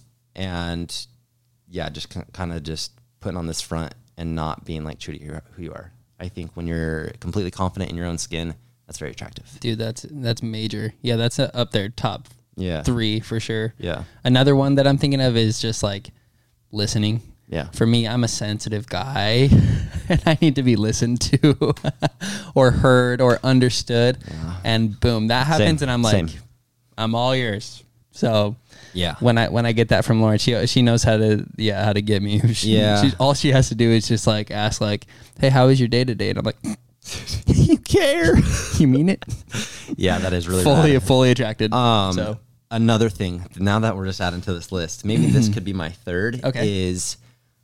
and yeah, just kind of just putting on this front and not being like true to your, who you are. I think when you're completely confident in your own skin, that's very attractive. Dude, that's that's major. Yeah, that's a, up there, top Yeah. three for sure. Yeah. Another one that I'm thinking of is just like listening. Yeah. For me, I'm a sensitive guy, and I need to be listened to, or heard, or understood. And boom, that happens, Same, and I'm like, same. I'm all yours. So Yeah. when I when I get that from Lauren, she she knows how to yeah how to get me. She, Yeah. she, all she has to do is just like ask like, hey, how was your day today? And I'm like, you care? You mean it? Yeah, that is really fully rad. fully attracted. Um, so another thing, now that we're just adding to this list, maybe this could be my third, Okay. is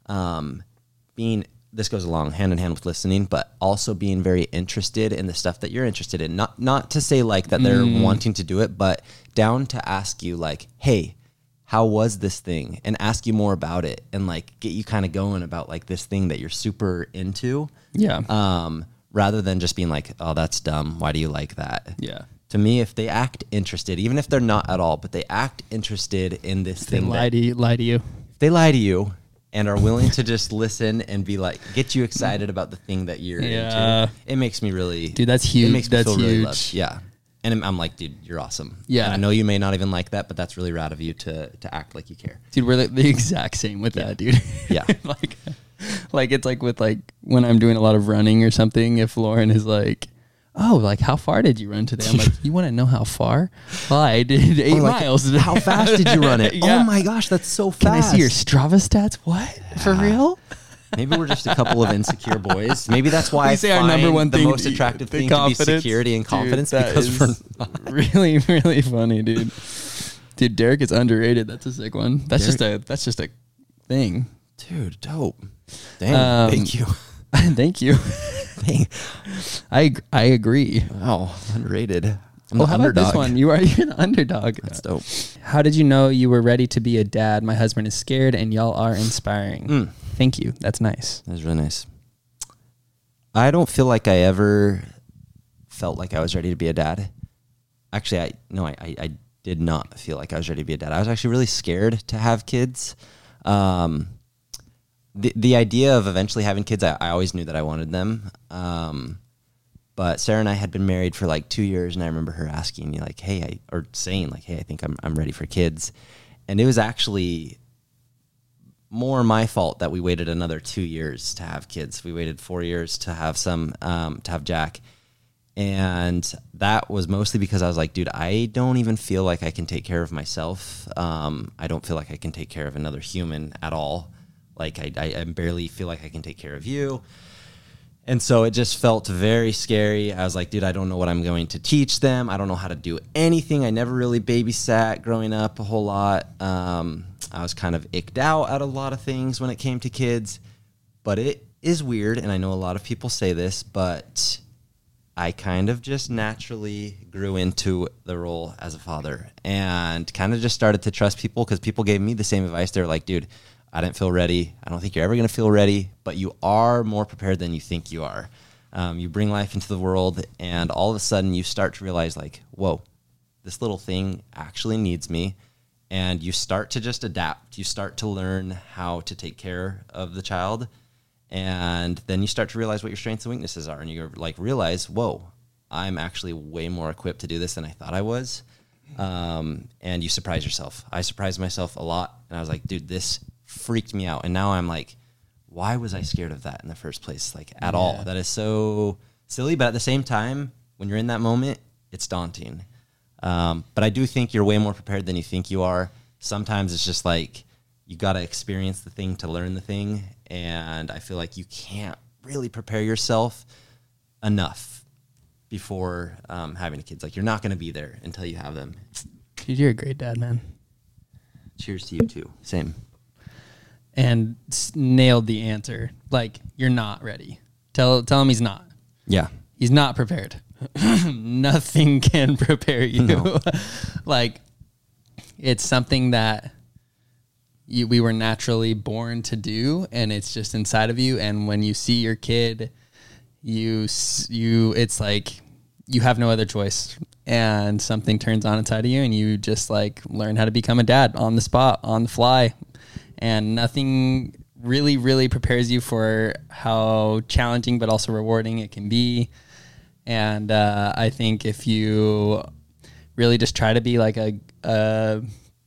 um, being, this goes along hand in hand with listening, but also being very interested in the stuff that you're interested in. Not not to say like that they're wanting to do it, but down to ask you like, hey, how was this thing? And ask you more about it, and like get you kind of going about like this thing that you're super into. yeah, Um, rather than just being like, oh, that's dumb. Why do you like that? yeah. To me, if they act interested, even if they're not at all, but they act interested in this They thing, lie that, to you, lie to you. if they lie to you and are willing to just listen and be like, get you excited about the thing that you're Yeah. into, it makes me really, Dude, that's huge. It makes me That's feel really huge. loved. Yeah. And I'm, I'm like, dude, you're awesome. Yeah. And I know you may not even like that, but that's really rad of you to to act like you care. Dude, we're like the exact same with that, dude. Yeah. like, like it's like with like when I'm doing a lot of running or something. If Lauren is like, "Oh, like how far did you run today?" I'm like, "You want to know how far? Well, I did eight Or like, miles. Today. How fast did you run it? Yeah. Oh my gosh, that's so fast. Can I see your Strava stats? What for real? Maybe we're just a couple of insecure boys. Maybe that's why We I say our find number one the thing, most attractive the thing to be confidence. security and Dude, confidence, that because is we're not. really, really funny, dude. Dude, Derek is underrated. That's a sick one. That's just a that's just a thing. Dude, dope. Damn, Um, thank you. Thank you. Dang. I I agree. Wow, underrated. I'm Well, the how underdog. about this one? You are you're the underdog. That's dope. How did you know you were ready to be a dad? My husband is scared, and y'all are inspiring. Mm. Thank you. That's nice. That's really nice. I don't feel like I ever felt like I was ready to be a dad. Actually, I no, I, I, I did not feel like I was ready to be a dad. I was actually really scared to have kids. Um, the the idea of eventually having kids, I, I always knew that I wanted them. Um, but Sarah and I had been married for like two years, and I remember her asking me like, "Hey," I, or saying like, "Hey, I think I'm I'm ready for kids," and it was actually more my fault that we waited another two years to have kids. We waited four years to have some, um, to have Jack. And that was mostly because I was like, dude, I don't even feel like I can take care of myself. Um, I don't feel like I can take care of another human at all. Like I, I, I barely feel like I can take care of you. And so it just felt very scary. I was like, dude, I don't know what I'm going to teach them. I don't know how to do anything. I never really babysat growing up a whole lot. Um, I was kind of icked out at a lot of things when it came to kids. But it is weird, and I know a lot of people say this, but I kind of just naturally grew into the role as a father and kind of just started to trust people because people gave me the same advice. They're like, dude, I didn't feel ready. I don't think you're ever going to feel ready, but you are more prepared than you think you are. Um, you bring life into the world, and all of a sudden you start to realize, like, whoa, this little thing actually needs me. And you start to just adapt. You start to learn how to take care of the child. And then you start to realize what your strengths and weaknesses are. And you like realize, whoa, I'm actually way more equipped to do this than I thought I was. Um, and you surprise yourself. I surprised myself a lot. And I was like, dude, this freaked me out. And now I'm like, why was I scared of that in the first place? Like at yeah. all. That is so silly. But at the same time, when you're in that moment, it's daunting. Um, but I do think you're way more prepared than you think you are. Sometimes it's just like, you got to experience the thing to learn the thing. And I feel like you can't really prepare yourself enough before um, having kids. Like you're not going to be there until you have them. Dude, you're a great dad, man. Cheers to you too. Same. And s- nailed the answer. Like, you're not ready. Tell tell him he's not. Yeah. He's not prepared. Nothing can prepare you. No. Like, it's something that you, we were naturally born to do, and it's just inside of you. And when you see your kid, you you it's like you have no other choice. And something turns on inside of you, and you just, like, learn how to become a dad on the spot, on the fly. And nothing really, really prepares you for how challenging but also rewarding it can be. And uh, I think if you really just try to be like a, a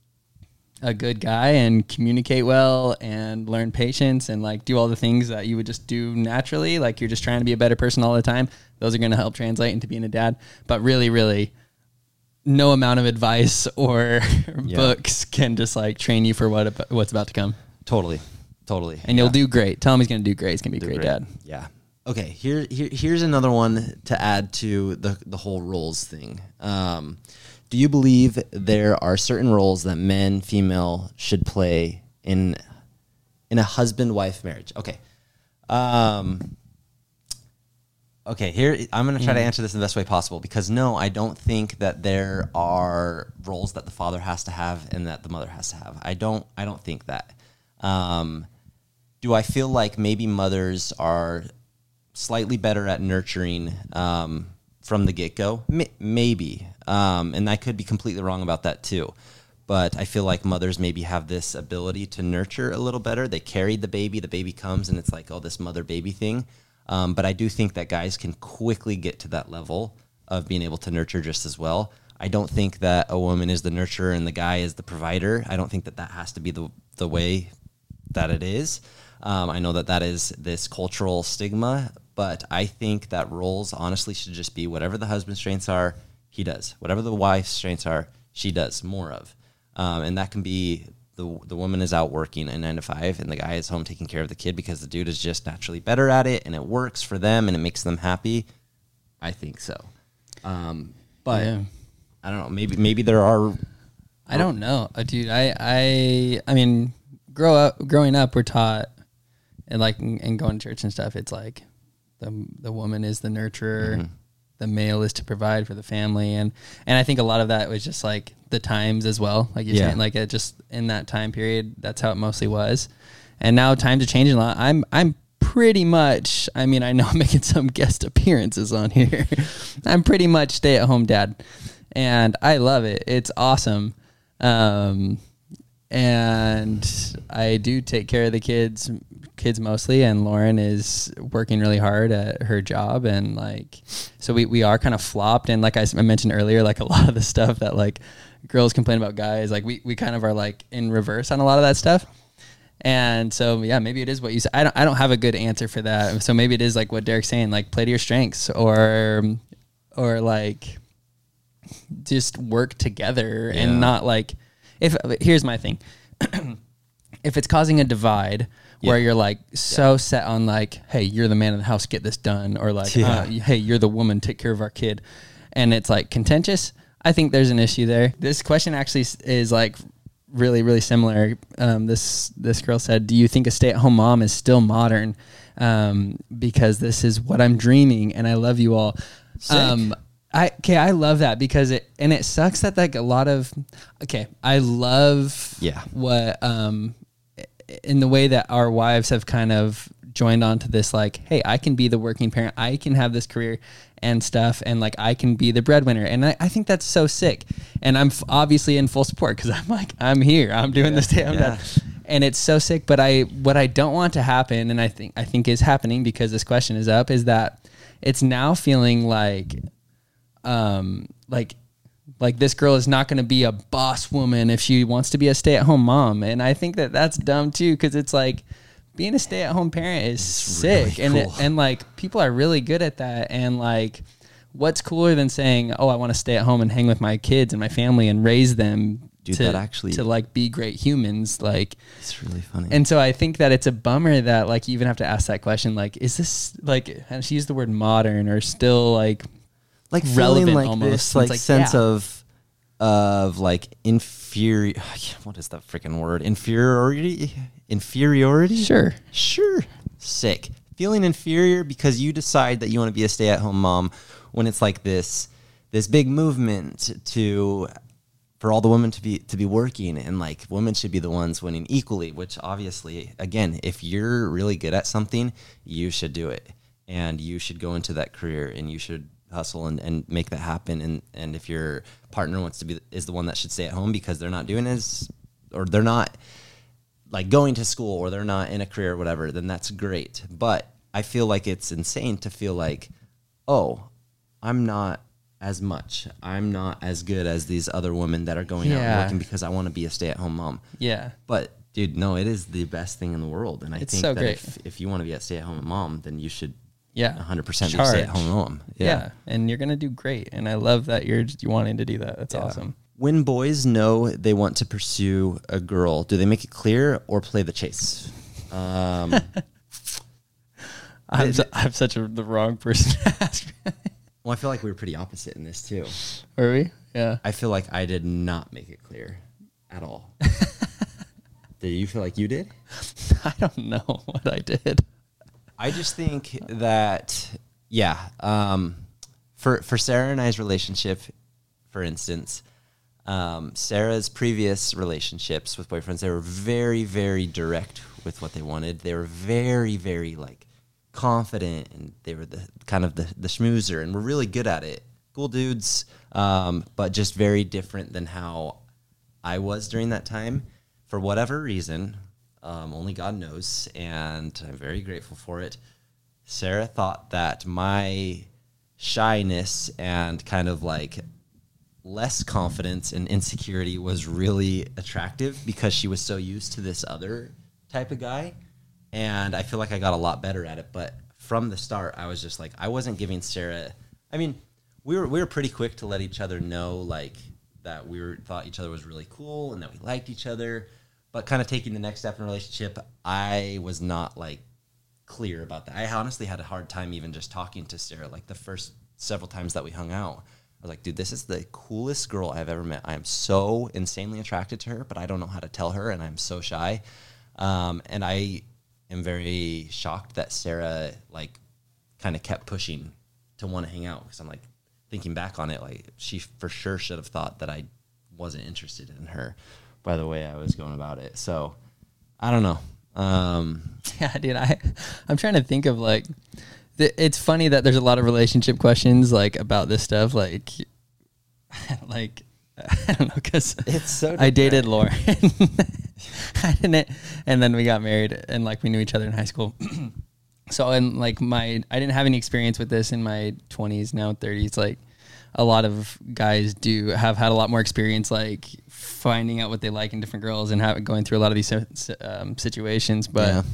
a good guy and communicate well and learn patience and like do all the things that you would just do naturally, like you're just trying to be a better person all the time, those are going to help translate into being a dad. But really, really, no amount of advice or yeah. books can just like train you for what what's about to come. Totally, totally. And yeah. you'll do great. Tell him he's going to do great. He's going to be a great, great dad. Yeah. Okay. Here, here, here's another one to add to the the whole roles thing. Um, do you believe there are certain roles that men, female should play in in a husband-wife marriage? Okay. Um, Okay, here I'm going to try mm. to answer this in the best way possible because no, I don't think that there are roles that the father has to have and that the mother has to have. I don't I don't think that. Um, do I feel like maybe mothers are slightly better at nurturing um, from the get-go? M- maybe. Um, and I could be completely wrong about that too. But I feel like mothers maybe have this ability to nurture a little better. They carried the baby, the baby comes and it's like, oh, this mother-baby thing. Um, but I do think that guys can quickly get to that level of being able to nurture just as well. I don't think that a woman is the nurturer and the guy is the provider. I don't think that that has to be the the way that it is. Um, I know that that is this cultural stigma, but I think that roles honestly should just be whatever the husband's strengths are, he does. Whatever the wife's strengths are, she does more of. Um, and that can be... The the woman is out working a nine to five, and the guy is home taking care of the kid because the dude is just naturally better at it, and it works for them, and it makes them happy. I think so. Um, but yeah. I don't know. Maybe maybe there are. I don't know, uh, dude. I I I mean, grow up growing up, we're taught, and like and going to church and stuff. It's like the the woman is the nurturer. Mm-hmm. The male is to provide for the family, and and I think a lot of that was just like the times as well, like you're yeah. saying, like it just in that time period, that's how it mostly was. And now times are changing a lot. I'm I'm pretty much, I mean, I know I'm making some guest appearances on here. I'm pretty much stay at home dad, and I love it. It's awesome. Um, and I do take care of the kids, kids mostly, and Lauren is working really hard at her job, and like, so we, we are kind of flopped, and like I mentioned earlier, like a lot of the stuff that like girls complain about guys, like we, we kind of are like in reverse on a lot of that stuff. And so, yeah, maybe it is what you said. I don't, I don't have a good answer for that. So maybe it is like what Derek's saying, like play to your strengths, or, or like just work together yeah. and not like, if here's my thing, if it's causing a divide where Yeah. you're like so set on like, hey, you're the man of the house, get this done, or like, Yeah. uh, hey, you're the woman, take care of our kid, and it's like contentious. I think there's an issue there. This question actually s- is like really, really similar. Um, this this girl said, "Do you think a stay-at-home mom is still modern? Um, because this is what I'm dreaming, and I love you all." Sick. Um, I okay, I love that because it and it sucks that like a lot of okay, I love Yeah. what um in the way that our wives have kind of joined onto this, like, hey, I can be the working parent, I can have this career and stuff, and like I can be the breadwinner, and I, I think that's so sick, and I'm f- obviously in full support because I'm like I'm here, I'm doing Yeah, this day, I'm yeah. done, and it's so sick. But I what I don't want to happen, and I think I think is happening because this question is up, is that it's now feeling like, um, like. Like this girl is not going to be a boss woman if she wants to be a stay-at-home mom, and I think that that's dumb too because it's like being a stay-at-home parent is sick, really and it, cool. and like people are really good at that. And like, what's cooler than saying, "Oh, I want to stay at home and hang with my kids and my family and raise them Dude, to that actually- to like be great humans?" Like, It's really funny. and so I think that it's a bummer that like you even have to ask that question. Like, is this like? And she used the word modern or still like. like relevant feeling like almost. this And like, it's like, sense yeah. of of like inferior what is that freaking word inferiority inferiority Sure. sure sick feeling inferior because you decide that you want to be a stay-at-home mom when it's like this this big movement to for all the women to be to be working, and like women should be the ones winning equally, which obviously again, if you're really good at something, you should do it, and you should go into that career, and you should hustle and, and make that happen. And and if your partner wants to be is the one that should stay at home because they're not doing as or they're not like going to school or they're not in a career or whatever, then that's great. But I feel like it's insane to feel like, oh, I'm not as much, I'm not as good as these other women that are going out Yeah. and working because I want to be a stay-at-home mom. Yeah. But dude, no, it is the best thing in the world. And I It's think so that great. if, if you want to be a stay-at-home mom, then you should Yeah. one hundred percent be a Charge. stay-at-home mom. Yeah. And you're going to do great. And I love that you're just, you wanting to do that. That's Yeah. awesome. When boys know they want to pursue a girl, do they make it clear or play the chase? Um, I'm, su- I'm such a, the wrong person to ask. well, I feel like we were pretty opposite in this too. Were we? Yeah. I feel like I did not make it clear at all. Did you feel like you did? I don't know what I did. I just think that, yeah, um, for for Sarah and I's relationship, for instance, um, Sarah's previous relationships with boyfriends, they were very, very direct with what they wanted. They were very, very like confident, and they were the kind of the the schmoozer, and were really good at it. Cool dudes, um, but just very different than how I was during that time. For whatever reason, um, only God knows, and I'm very grateful for it. Sarah thought that my shyness and kind of like less confidence and insecurity was really attractive because she was so used to this other type of guy. And I feel like I got a lot better at it. But from the start, I was just like, I wasn't giving Sarah, I mean, we were, we were pretty quick to let each other know, like, that we were, thought each other was really cool and that we liked each other. But kind of taking the next step in a relationship, I was not like clear about that. I honestly had a hard time even just talking to Sarah. Like the first several times that we hung out, I was like, dude, this is the coolest girl I've ever met. I am so insanely attracted to her, but I don't know how to tell her, and I'm so shy. Um, and I am very shocked that Sarah like kind of kept pushing to want to hang out, because I'm like thinking back on it, like she for sure should have thought that I wasn't interested in her by the way I was going about it. So I don't know. Um, Yeah, dude, I, I'm trying to think of like, the, it's funny that there's a lot of relationship questions like about this stuff. Like, like, I don't know, cause It's so I dated Lauren I didn't, and then we got married and like we knew each other in high school. So in like my, I didn't have any experience with this in my twenties, now thirties. Like a lot of guys do have had a lot more experience, like finding out what they like in different girls and have, going through a lot of these um, situations. But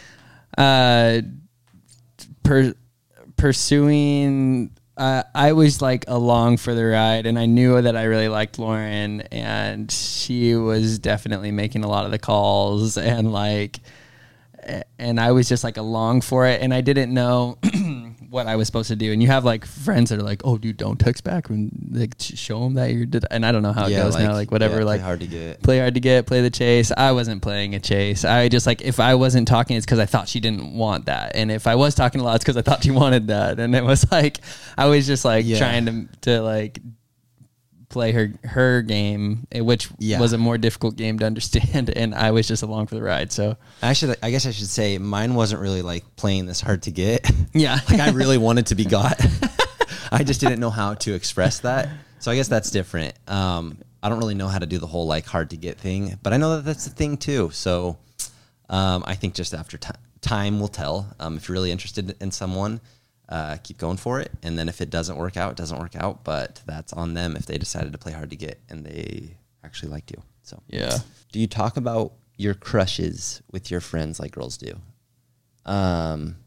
uh, per, pursuing, uh, I was like along for the ride, and I knew that I really liked Lauren, and she was definitely making a lot of the calls, and like, and I was just like along for it, and I didn't know what I was supposed to do. And you have like friends that are like, "Oh, dude, don't text back and like show them that you're." Did and I don't know how it Yeah, goes like- now. Like whatever, yeah, play like hard to get. play hard to get, play the chase. I wasn't playing a chase. I just like if I wasn't talking, it's because I thought she didn't want that, and if I was talking a lot, it's because I thought she wanted that. And it was like I was just like Yeah. trying to to like play her her game, eh, which Yeah. was a more difficult game to understand, and I was just along for the ride. So Actually, I guess I should say mine wasn't really like playing this hard to get. yeah, Like I really wanted to be got. I just didn't know how to express that. So I guess that's different. Um, I don't really know how to do the whole like hard to get thing, but I know that that's the thing too. So um, I think just after ti time will tell. Um, if you're really interested in someone, uh, keep going for it. And then if it doesn't work out, it doesn't work out. But that's on them if they decided to play hard to get and they actually liked you. So yeah. do you talk about your crushes with your friends like girls do? Um,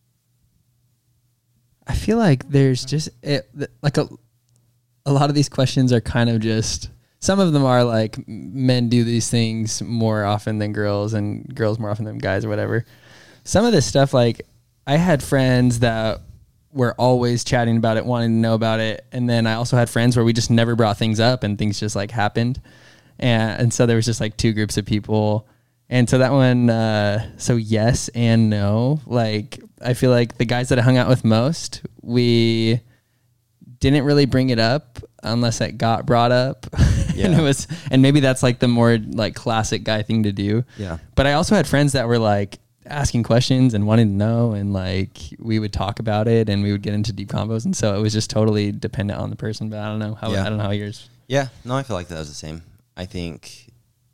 I feel like there's just it, like a a lot of these questions are kind of just some of them are like men do these things more often than girls and girls more often than guys or whatever. Some of this stuff, like I had friends that were always chatting about it, wanting to know about it, and then I also had friends where we just never brought things up and things just like happened, and and so there was just like two groups of people. And so that one, uh, so yes and no. Like, I feel like the guys that I hung out with most, we didn't really bring it up unless it got brought up. Yeah. and it was, and maybe that's like the more like classic guy thing to do. Yeah. But I also had friends that were like asking questions and wanting to know, and like we would talk about it and we would get into deep combos. And so it was just totally dependent on the person. But I don't know how, Yeah. I don't know how yours. Yeah, no, I feel like that was the same. I think,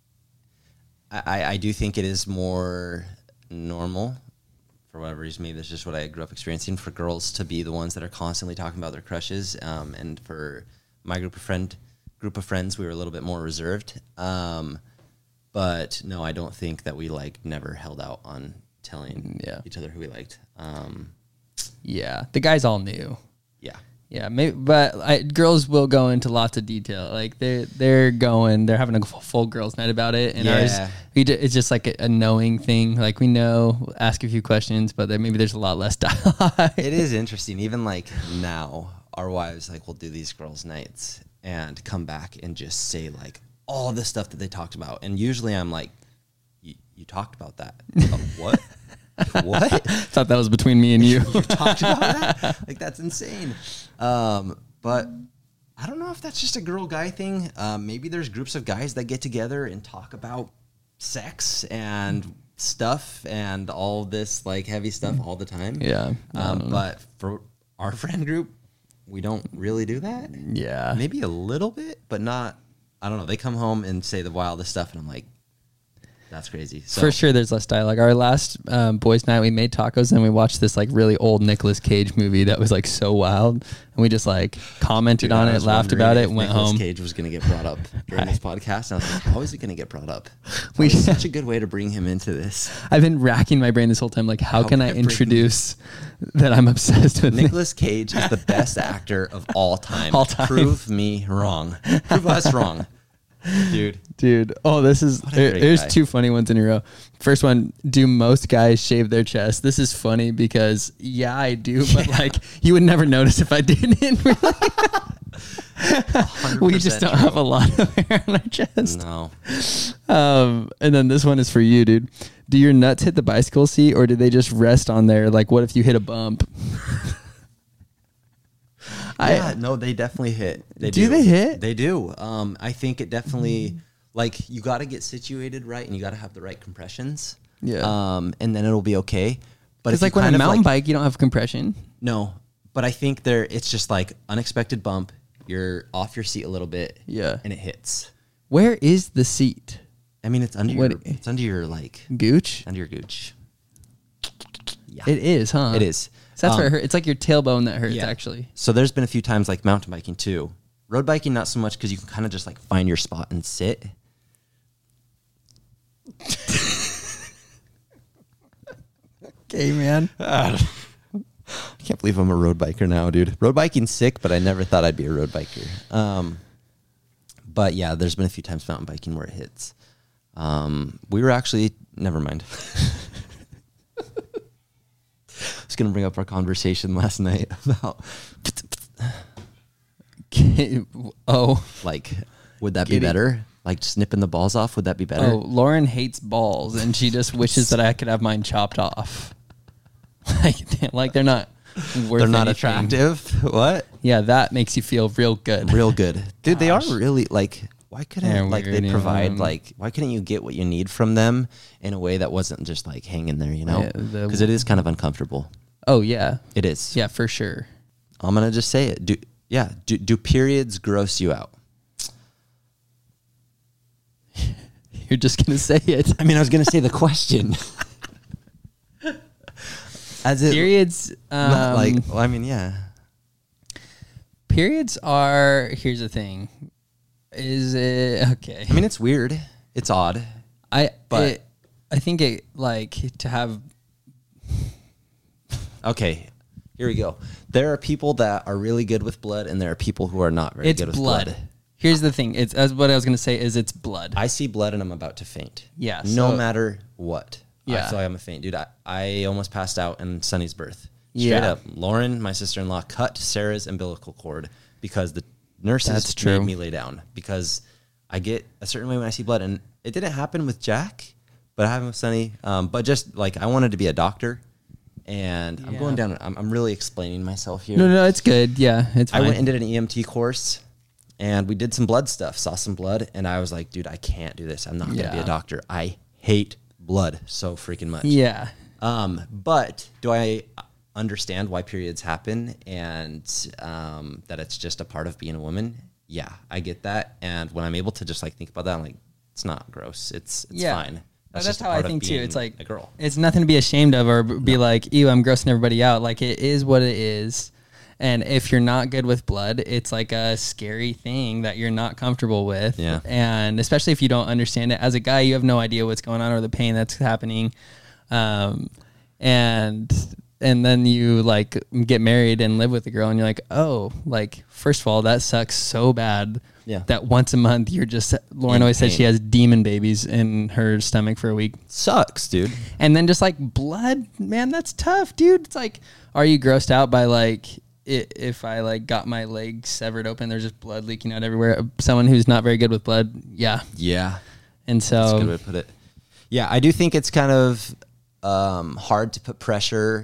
I, I do think it is more normal, for whatever reason, maybe that's just what I grew up experiencing, for girls to be the ones that are constantly talking about their crushes. Um, and for my group of friend group of friends, we were a little bit more reserved. Um, but no, I don't think that we like never held out on telling Yeah. each other who we liked. Um, Yeah. The guys all knew. yeah. Yeah, maybe, but I, girls will go into lots of detail. Like they're they're going, they're having a full girls' night about it, and ours, Yeah. we d- it's just like a, a knowing thing. Like we know, ask a few questions, but then maybe there's a lot less dialogue. It is interesting. Even like now, our wives like will do these girls' nights and come back and just say like all the stuff that they talked about. And usually I'm like, "You you talked about that? Uh, what? What? Thought that was between me and you. You talked about that? Like that's insane." Um, but I don't know if that's just a girl guy thing. Um, maybe there's groups of guys that get together and talk about sex and stuff and all this like heavy stuff all the time. Yeah, I Um, don't know. but for our friend group, we don't really do that. Yeah, Maybe a little bit, but not. I don't know. They come home and say the wildest stuff, and I'm like, that's crazy. So, for sure. There's less dialogue. Our last um, boys' night, we made tacos and we watched this like really old Nicolas Cage movie that was like so wild, and we just like commented Dude, on I it, was laughed wondering about it, if and went Nicolas home. Cage was going to get brought up during this podcast, and I was like, how is it going to get brought up? We- We such a good way to bring him into this. I've been racking my brain this whole time. Like, how, How can can I I bring- introduce that I'm obsessed with Nicolas Cage is the best actor of all time. All time. Prove me wrong. Prove us wrong, dude. Dude, oh, this is What a there- great there's guy. two funny ones in a row. First one, do most guys shave their chest? This is funny because yeah, I do, but like you would never notice if I didn't. Really. We just don't have a lot of hair on our chest. No. Um, and then this one is for you, dude. Do your nuts hit the bicycle seat or do they just rest on there? Like, what if you hit a bump? Yeah, no, they definitely hit. They Do they hit? They do. Um, I think it definitely, like, you got to get situated right, and you got to have the right compressions. Yeah. Um, and then it'll be okay. But It's if you like when kind a of, mountain like- bike, you don't have compression. No, but I think there, it's just like unexpected bump. You're off your seat a little bit. Yeah. And it hits. Where is the seat? I mean, it's under What- your, it's under your like Gooch? under your gooch. Yeah, It is, huh? It is. So that's Um, where it hurts. It's like your tailbone that hurts, Yeah. actually. So there's been a few times like mountain biking too. Road biking not so much because you can kind of just like find your spot and sit. Okay, man. I can't believe I'm a road biker now, dude. Road biking's sick, but I never thought I'd be a road biker. Um, but yeah, there's been a few times mountain biking where it hits. Um, we were actually never mind. was going to bring up our conversation last night about oh, like, would that Giddy. be better? Like snipping the balls off, would that be better? oh, Lauren hates balls, and she just wishes that I could have mine chopped off. Like, like they're not worth They're not anything. attractive. What? Yeah, that makes you feel real good. Real good, dude. They are Gosh. really like. Why couldn't They're like weird, they yeah. provide like? Why couldn't you get what you need from them in a way that wasn't just like hanging there? You know, Yeah, the- because it is kind of uncomfortable. Oh yeah, It is. yeah, for sure. I'm gonna just say it. Do yeah? Do, do periods gross you out? You're just gonna say it. I mean, I was gonna say the question. As it Periods, um, not like. Well, I mean, yeah. periods are. Here's the thing. Is it okay? I mean, it's weird. It's odd. I but- it, I think it like to have. Okay, here we go. There are people that are really good with blood, and there are people who are not very It's good with blood. blood. Here's the thing. It's as what I was gonna say is it's blood. I see blood and I'm about to faint. Yeah, No so- matter what. Yeah. I feel like I'm a faint. Dude, I, I almost passed out in Sunny's birth. Straight Yeah. up. Lauren, my sister-in-law, cut Sarah's umbilical cord because the nurses That's true. made me lay down. Because I get a certain way when I see blood. And it didn't happen with Jack, but it happened with Sunny. Um, but just like I wanted to be a doctor. And I'm Yeah. going down. I'm, I'm really explaining myself here. no, no, it's good. Yeah, it's I fine. went and did an E M T course, and we did some blood stuff, saw some blood, and I was like, dude, I can't do this. I'm not going to be Yeah. a doctor. I hate blood so freaking much. Yeah, Um, but do I understand why periods happen and um, that it's just a part of being a woman? Yeah, I get that. And when I'm able to just like think about that, I'm like, it's not gross. It's it's yeah. fine. That's, just a how I part of think too. being It's like a girl. It's nothing to be ashamed of or b- be like, ew, I'm grossing everybody out. Like it is what it is. And if you're not good with blood, it's like a scary thing that you're not comfortable with. Yeah. And especially if you don't understand it. As a guy, you have no idea what's going on or the pain that's happening. Um, and and then you like get married and live with a girl and you're like, oh, like, first of all, that sucks so bad. Yeah. That once a month you're just, Lauren In always said pain. she has demon babies in her stomach for a week. Sucks, dude. And then just like blood, man, that's tough, dude. It's like, are you grossed out by like, i- if I like got my leg severed open, there's just blood leaking out everywhere. Someone who's not very good with blood. Yeah. Yeah. And That's a good way so, to put it. Yeah, I do think it's kind of um, hard to put pressure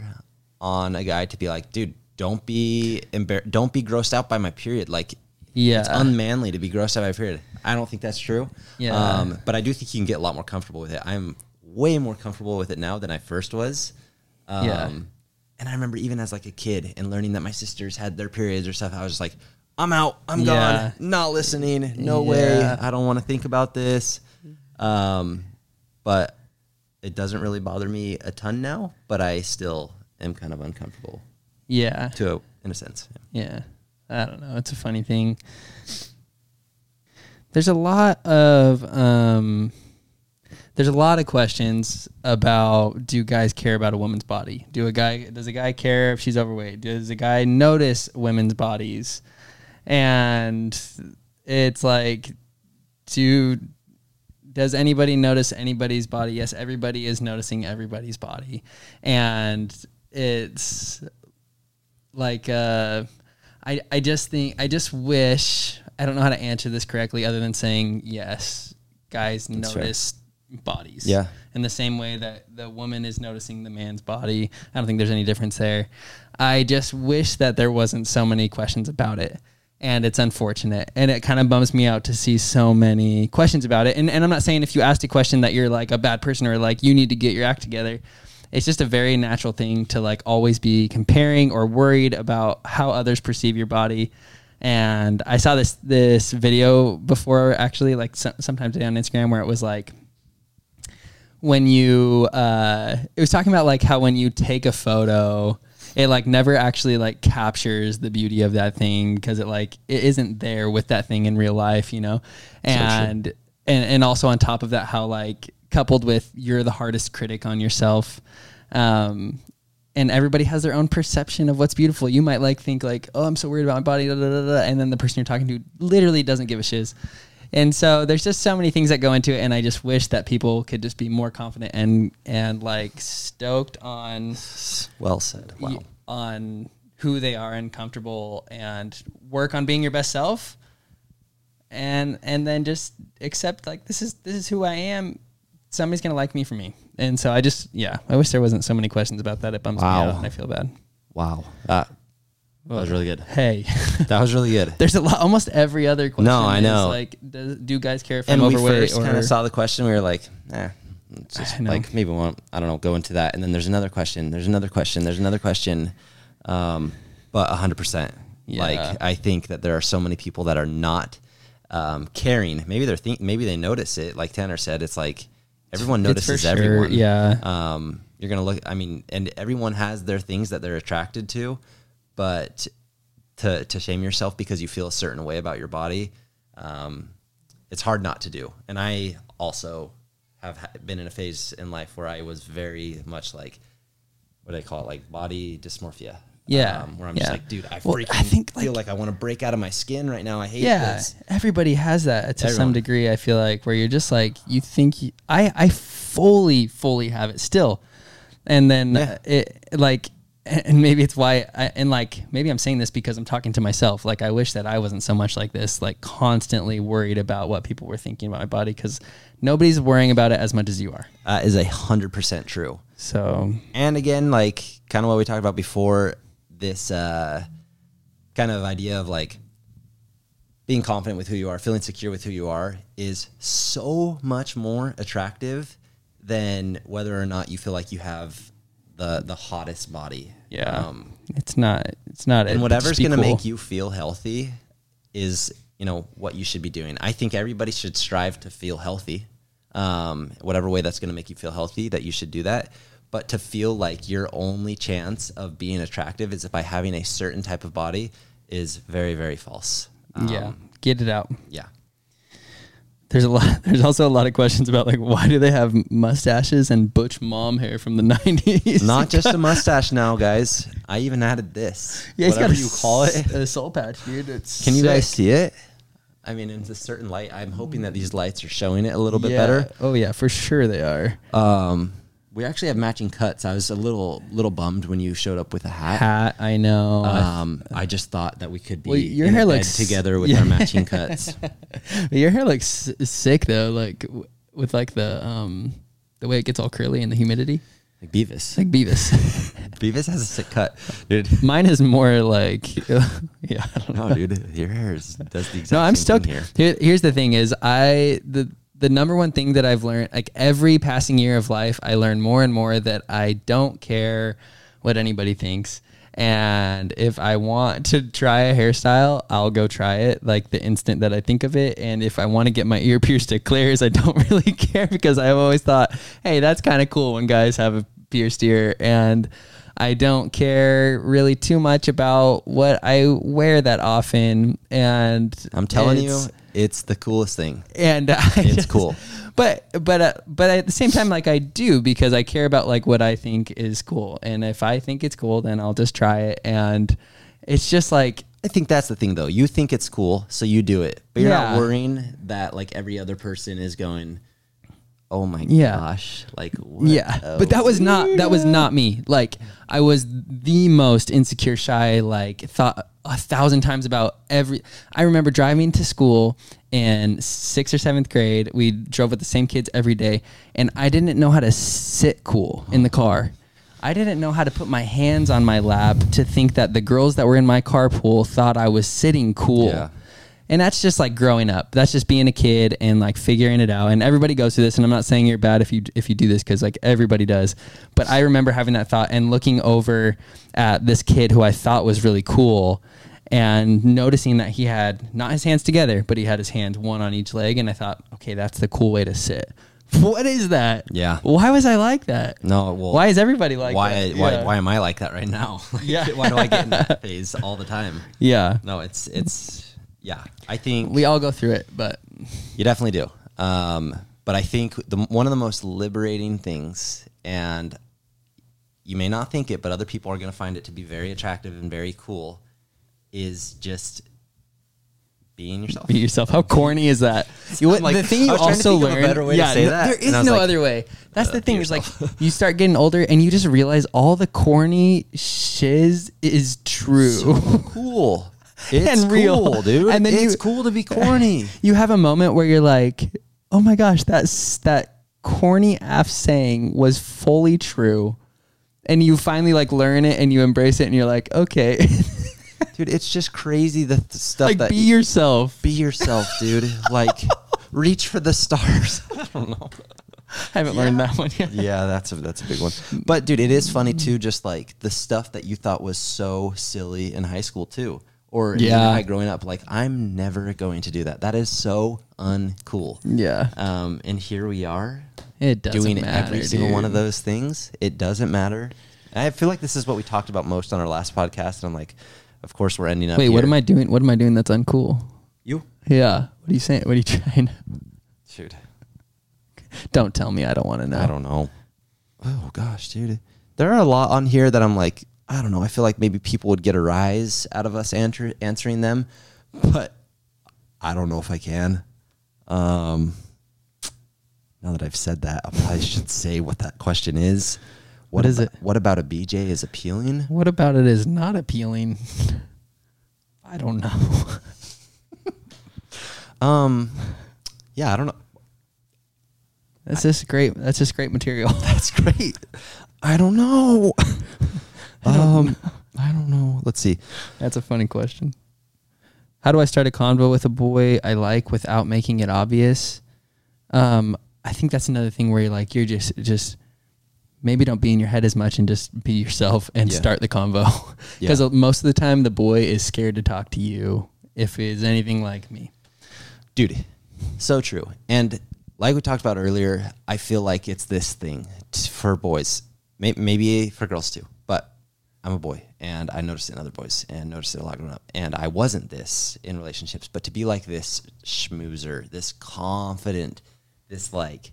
on a guy to be like, dude, don't be embar- don't be grossed out by my period. Like, yeah. it's unmanly to be grossed out by my period. I don't think that's true. Yeah. Um, but I do think you can get a lot more comfortable with it. I'm way more comfortable with it now than I first was. Um, Yeah. And I remember even as like a kid and learning that my sisters had their periods or stuff, I was just like, I'm out. I'm Yeah. gone. Not listening. No way. Yeah. I don't want to think about this. Um, but it doesn't really bother me a ton now, but I still am kind of uncomfortable yeah. to, in a sense. Yeah. I don't know. It's a funny thing. There's a lot of, um, there's a lot of questions about, do guys care about a woman's body? Do a guy, does a guy care if she's overweight? Does a guy notice women's bodies? And it's like, do, does anybody notice anybody's body? Yes, everybody is noticing everybody's body. And it's like, uh, I, I just think, I just wish, I don't know how to answer this correctly other than saying, yes, guys That's fair. notice bodies. Yeah. In the same way that the woman is noticing the man's body. I don't think there's any difference there. I just wish that there wasn't so many questions about it. And it's unfortunate. And it kind of bums me out to see so many questions about it. And, and I'm not saying if you asked a question that you're like a bad person or like you need to get your act together. It's just a very natural thing to like always be comparing or worried about how others perceive your body. And I saw this this video before, actually, like some, sometime today on Instagram, where it was like, when you, uh, it was talking about like how when you take a photo, it like never actually like captures the beauty of that thing because it like it isn't there with that thing in real life, you know. And and and also on top of that, how like coupled with you're the hardest critic on yourself. Um, and everybody has their own perception of what's beautiful. You might like think like, oh, I'm so worried about my body, da, da, da, da, and then the person you're talking to literally doesn't give a shiz. And so there's just so many things that go into it, and I just wish that people could just be more confident and and like stoked on Well said. Wow. y- on who they are and comfortable, and work on being your best self, and and then just accept like this is this is who I am. Somebody's gonna like me for me. And so I just yeah, I wish there wasn't so many questions about that. It bums Wow. me out and I feel bad. Wow. That, that was really good. Hey. That was really good. There's a lot. Almost every other question. No, I is know. like, does, do guys care if And I'm we overweight? first or kind of saw the question. We were like, eh, it's just I know. like maybe we won't, I don't know, go into that. And then there's another question. There's another question. There's another question. Um, but one hundred percent. Yeah. Like, I think that there are so many people that are not um, caring. Maybe they're think, maybe they notice it. Like Tanner said, it's like everyone It's notices for sure, everyone. yeah. Um, you're gonna look. I mean, and everyone has their things that they're attracted to, but to to shame yourself because you feel a certain way about your body, um, it's hard not to do. And I also have ha- been in a phase in life where I was very much like, what do I call it, like body dysmorphia. Yeah, um, where I'm yeah. just like, dude, I Well, freaking I think, feel like- like I want to break out of my skin right now. I hate Yeah, this. everybody has that to some Everyone. degree. I feel like where you're just like you think you, I I fully fully have it still, and then Yeah. uh, it like and maybe it's why I, and like maybe I'm saying this because I'm talking to myself. Like I wish that I wasn't so much like this, like constantly worried about what people were thinking about my body, because nobody's worrying about it as much as you are. Uh, is a hundred percent true. So And again, like kind of what we talked about before, this uh, kind of idea of like being confident with who you are, feeling secure with who you are is so much more attractive than whether or not you feel like you have the the hottest body. yeah, Um, it's not it's not and it, whatever's just be going to cool. make you feel healthy is, you know, what you should be doing. I think everybody should strive to feel healthy. Um, whatever way that's going to make you feel healthy, that you should do that. But to feel like your only chance of being attractive is by having a certain type of body is very, very false. Um, yeah, get it out. Yeah. There's a lot. There's also a lot of questions about like why do they have mustaches and butch mom hair from the nineties? Not just a mustache now, guys. I even added this. Yeah, he's got whatever a you call it. s- a soul patch, dude. It's Can you sick. guys see it? I mean, in a certain light. I'm hoping that these lights are showing it a little bit Yeah. better. Oh yeah, for sure they are. Um, we actually have matching cuts. I was a little little bummed when you showed up with a hat. Hat, I know. Um, I just thought that we could be Well, your in hair a bed looks- together with yeah. our matching cuts. Your hair looks s- sick though, like w- with like the um the way it gets all curly and the humidity, Like Beavis. like Beavis. Beavis has a sick cut, dude. Mine is more like yeah. I don't know. No, dude, your hair is, does the exact No, I'm same stoked. thing here. Here, here's the thing: is I the the number one thing that I've learned, like every passing year of life, I learn more and more that I don't care what anybody thinks. And if I want to try a hairstyle, I'll go try it like the instant that I think of it. And if I want to get my ear pierced to clears, I don't really care, because I've always thought, hey, that's kind of cool when guys have a pierced ear. And I don't care really too much about what I wear that often. And I'm telling it's- you, it's the coolest thing. and I It's just- cool. but but uh, but at the same time, like I do, because I care about like what I think is cool, and if I think it's cool, then I'll just try it. And it's just like I think that's the thing, though. You think it's cool, so you do it, but you're Yeah. not worrying that like every other person is going, "Oh my Yeah. gosh!" Like, what yeah, a but that was not that was not me. Like I was the most insecure, shy, like thought a thousand times about every. I remember driving to school in sixth or seventh grade. We drove with the same kids every day, and I didn't know how to sit cool in the car. I didn't know how to put my hands on my lap to think that the girls that were in my carpool thought I was sitting cool. Yeah. And that's just like growing up. That's just being a kid and like figuring it out. And everybody goes through this. And I'm not saying you're bad if you if you do this, because like everybody does. But I remember having that thought and looking over at this kid who I thought was really cool, and noticing that he had not his hands together, but he had his hands one on each leg. And I thought, okay, that's the cool way to sit. What is that? Yeah. Why was I like that? No, well, Why is everybody like why, that? why, Yeah. why am I like that right now? Like, Yeah. why do I get in that phase all the time? Yeah. No, it's it's yeah. I think We all go through it, but you definitely do. Um, but I think the, one of the most liberating things, and you may not think it, but other people are going to find it to be very attractive and very cool, is just being yourself. Be yourself. How corny is that? You, what, like, the thing you I was trying to also think of a learn. better way to yeah, say no, that, there and is I was no like, other way. That's uh, the be thing. Is like yourself. you start getting older and you just realize all the corny shiz is true. So cool. It's And real. cool, dude. And then it's you- cool to be corny. You have a moment where you're like, oh my gosh, that's that corny ass saying was fully true. And you finally like learn it and you embrace it and you're like, okay. Dude, it's just crazy the th- stuff like that be yourself. be yourself, dude. Like reach for the stars. I don't know. I haven't learned that one yet. Yeah, that's a that's a big one. But dude, it is funny too, just like the stuff that you thought was so silly in high school too. Or Yeah. yeah, growing up, like I'm never going to do that. That is so uncool. Yeah. Um, and here we are It doesn't doing matter, every single one of dude. those things. It doesn't matter. And I feel like this is what we talked about most on our last podcast. And I'm like, of course, we're ending up. Wait, what here. am I doing? What am I doing that's uncool? You, Yeah. What are you saying? What are you trying? shoot. Don't tell me. I don't want to know. I don't know. Oh gosh, dude. There are a lot on here that I'm like, I don't know. I feel like maybe people would get a rise out of us answer, answering them, but I don't know if I can. Um, now that I've said that, I probably should say what that question is. What is abo- it? What about a B J is appealing? What about it is not appealing? I don't know. Um, yeah, I don't know. That's just great. That's just great material. That's great. I don't know. um, I don't know. Let's see. That's a funny question. How do I start a convo with a boy I like without making it obvious? Um, I think that's another thing where you're like, you're just, just maybe don't be in your head as much and just be yourself and Yeah. start the convo. Because Yeah. most of the time the boy is scared to talk to you if it's anything like me. Dude, so true. And like we talked about earlier, I feel like it's this thing t- for boys, may- maybe for girls too, but I'm a boy and I noticed it in other boys and noticed it a lot growing up. And I wasn't this in relationships, but to be like this schmoozer, this confident, this like,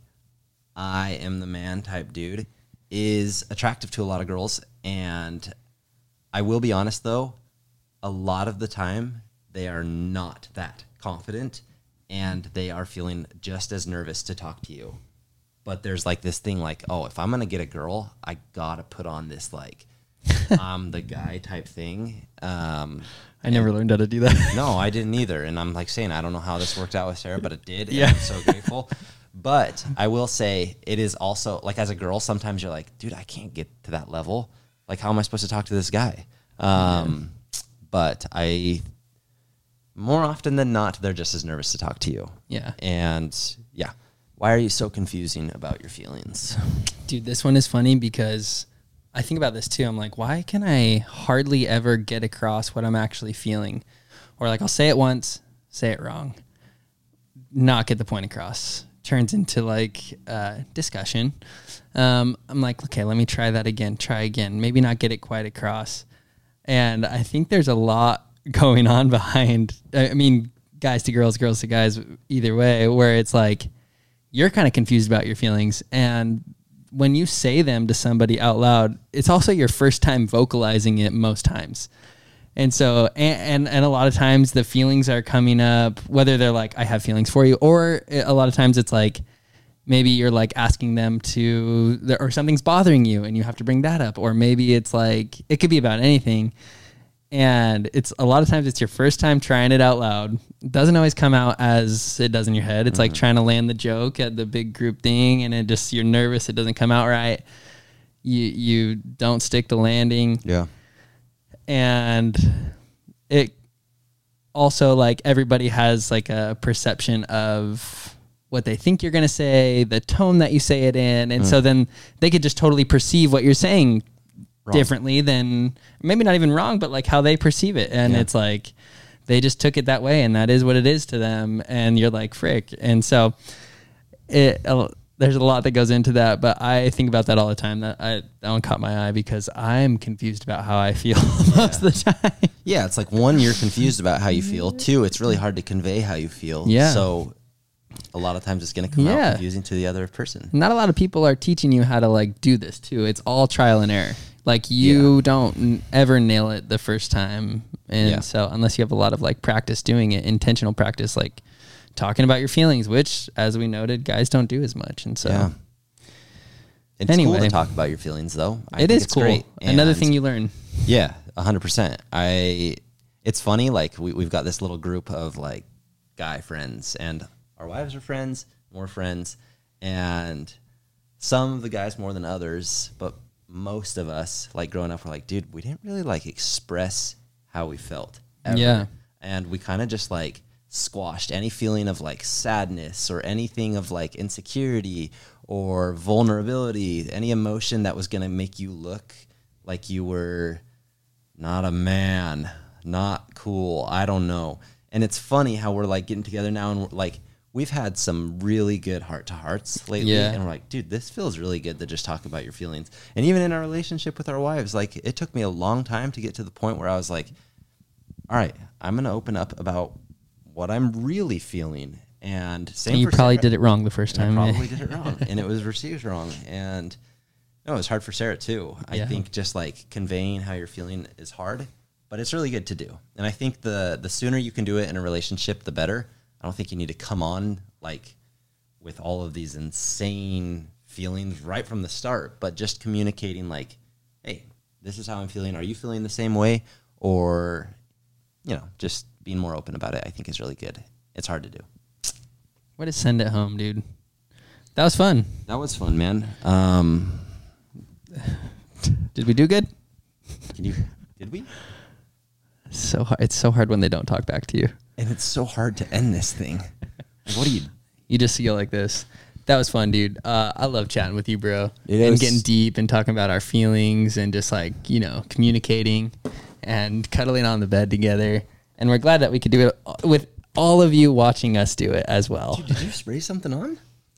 I am the man type dude is attractive to a lot of girls. And I will be honest though, a lot of the time they are not that confident and they are feeling just as nervous to talk to you. But there's like this thing like, oh, if I'm going to get a girl, I got to put on this like, I'm the guy type thing. Um, I never learned how to do that. no, I didn't either. And I'm like saying, I don't know how this worked out with Sarah, but it did. And Yeah. I'm so grateful. But I will say it is also like as a girl, sometimes you're like, dude, I can't get to that level. Like, how am I supposed to talk to this guy? Um, but I, more often than not, they're just as nervous to talk to you. Yeah. And yeah. Why are you so confusing about your feelings? Dude, this one is funny because I think about this too. I'm like, why can I hardly ever get across what I'm actually feeling? Or like, I'll say it once, say it wrong, not get the point across. Turns into like uh, discussion. Um, I'm like, okay, let me try that again, try again, maybe not get it quite across. And I think there's a lot going on behind, I mean, guys to girls, girls to guys, either way, where it's like, you're kind of confused about your feelings. And when you say them to somebody out loud, it's also your first time vocalizing it most times. And so, and, and, and a lot of times the feelings are coming up, whether they're like, I have feelings for you, or a lot of times it's like, maybe you're like asking them to, or something's bothering you and you have to bring that up. Or maybe it's like, it could be about anything. And it's a lot of times it's your first time trying it out loud. It doesn't always come out as it does in your head. It's Mm-hmm. like trying to land the joke at the big group thing and it just, you're nervous. It doesn't come out right. You, you don't stick the landing. Yeah. And it also like everybody has like a perception of what they think you're going to say, the tone that you say it in. And Mm. so then they could just totally perceive what you're saying Wrong. differently than maybe not even wrong, but like how they perceive it. And Yeah. it's like, they just took it that way and that is what it is to them. And you're like, frick. And so it, uh, there's a lot that goes into that, but I think about that all the time. That I, that one caught my eye because I'm confused about how I feel most of the time. Yeah, it's like one, you're confused about how you feel. Two, it's really hard to convey how you feel. Yeah. So a lot of times it's going to come out Yeah. confusing to the other person. Not a lot of people are teaching you how to like do this too. It's all trial and error. Like you Yeah. don't n- ever nail it the first time. And Yeah. so unless you have a lot of like practice doing it, intentional practice, like talking about your feelings, which as we noted, guys don't do as much. And so Yeah. It's Anyway. cool to talk about your feelings, though. I it think is it's cool. great. Another And- thing you learn. Yeah, a hundred percent. I. It's funny. Like we we've got this little group of like guy friends, and our wives are friends, more friends, and some of the guys more than others, but most of us, like growing up, were like, dude, we didn't really like express how we felt. Ever. Yeah. And we kind of just like squashed any feeling of like sadness or anything of like insecurity or vulnerability, any emotion that was going to make you look like you were not a man, not cool. I don't know. And it's funny how we're like getting together now and we're like, we've had some really good heart to hearts lately. Yeah. And we're like, dude, this feels really good to just talk about your feelings. And even in our relationship with our wives, like it took me a long time to get to the point where I was like, all right, I'm going to open up about what I'm really feeling. And same You for probably Sarah. did it wrong the first And time. I probably did it wrong, and it was received wrong. And no, it was hard for Sarah too. I Yeah. think just like conveying how you're feeling is hard, but it's really good to do. And I think the the sooner you can do it in a relationship, the better. I don't think you need to come on like with all of these insane feelings right from the start, but just communicating like, hey, this is how I'm feeling. Are you feeling the same way? Or, you know, just being more open about it, I think is really good. It's hard to do. Way to send it home, dude. That was fun. That was fun, man. Um, Did we do good? can you, did we? So hard. It's so hard when they don't talk back to you. And it's so hard to end this thing. Like, what do you? You just go like this. That was fun, dude. Uh, I love chatting with you, bro. It and is. getting deep and talking about our feelings and just like, you know, communicating and cuddling on the bed together. And we're glad that we could do it with all of you watching us do it as well. Dude, did you spray something on?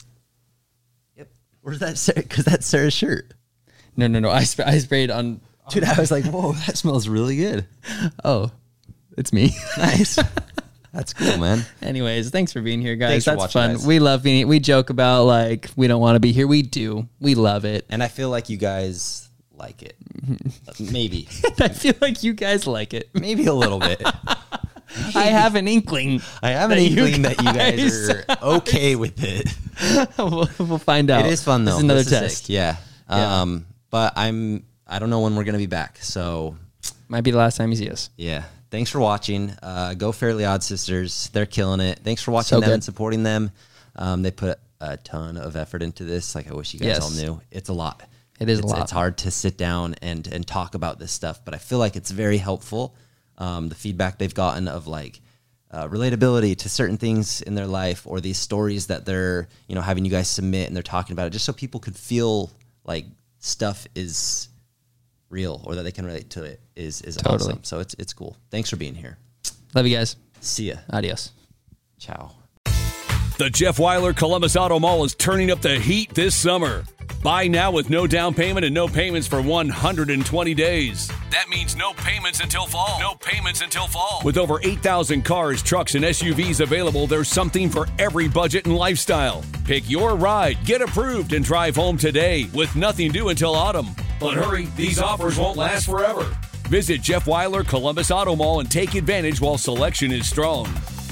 Yep. Where's that? Because that's Sarah's shirt. No, no, no. I, sp- I sprayed on. Dude, I was like, whoa, that smells really good. Oh, it's me. Nice. That's cool, man. Anyways, thanks for being here, guys. Thanks for That's watching, fun. guys. We love being. We joke about like we don't want to be here. We do. We love it. And I feel like you guys like it. Maybe. I feel like you guys like it. Maybe a little bit. I have an inkling. I have an that you inkling that you guys guys- are okay with it. we'll, we'll find out. It is fun, though. This is another This is test. sick. Yeah. Yeah. Um, but I'm, I don't know when we're going to be back. So Might be the last time you see us. yeah. Thanks for watching. Uh, go Fairly Odd Sisters. They're killing it. Thanks for watching So them good. and supporting them. Um, they put a ton of effort into this. Like I wish you guys Yes. all knew. It's a lot. It is a it's, lot. It's hard to sit down and and talk about this stuff, but I feel like it's very helpful. Um, the feedback they've gotten of like uh, relatability to certain things in their life, or these stories that they're you know having you guys submit and they're talking about it, just so people could feel like stuff is real or that they can relate to it is is Totally. awesome. So it's it's cool. Thanks for being here. Love you guys. See ya. Adios. Ciao. The Jeff Weiler Columbus Auto Mall is turning up the heat this summer. Buy now with no down payment and no payments for one hundred twenty days. That means no payments until fall. No payments until fall. With over eight thousand cars, trucks, and S U Vs available, there's something for every budget and lifestyle. Pick your ride, get approved, and drive home today with nothing due until autumn. But hurry, these offers won't last forever. Visit Jeff Weiler Columbus Auto Mall and take advantage while selection is strong.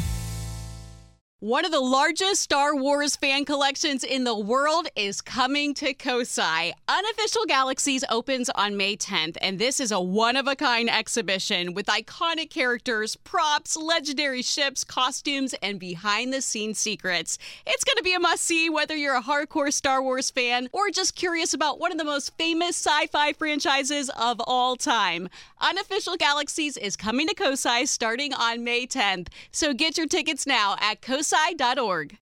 One of the largest Star Wars fan collections in the world is coming to Kosai. Unofficial Galaxies opens on May tenth, and this is a one-of-a-kind exhibition with iconic characters, props, legendary ships, costumes, and behind-the-scenes secrets. It's going to be a must-see whether you're a hardcore Star Wars fan or just curious about one of the most famous sci-fi franchises of all time. Unofficial Galaxies is coming to Kosai starting on May tenth, so get your tickets now at kosai dot org.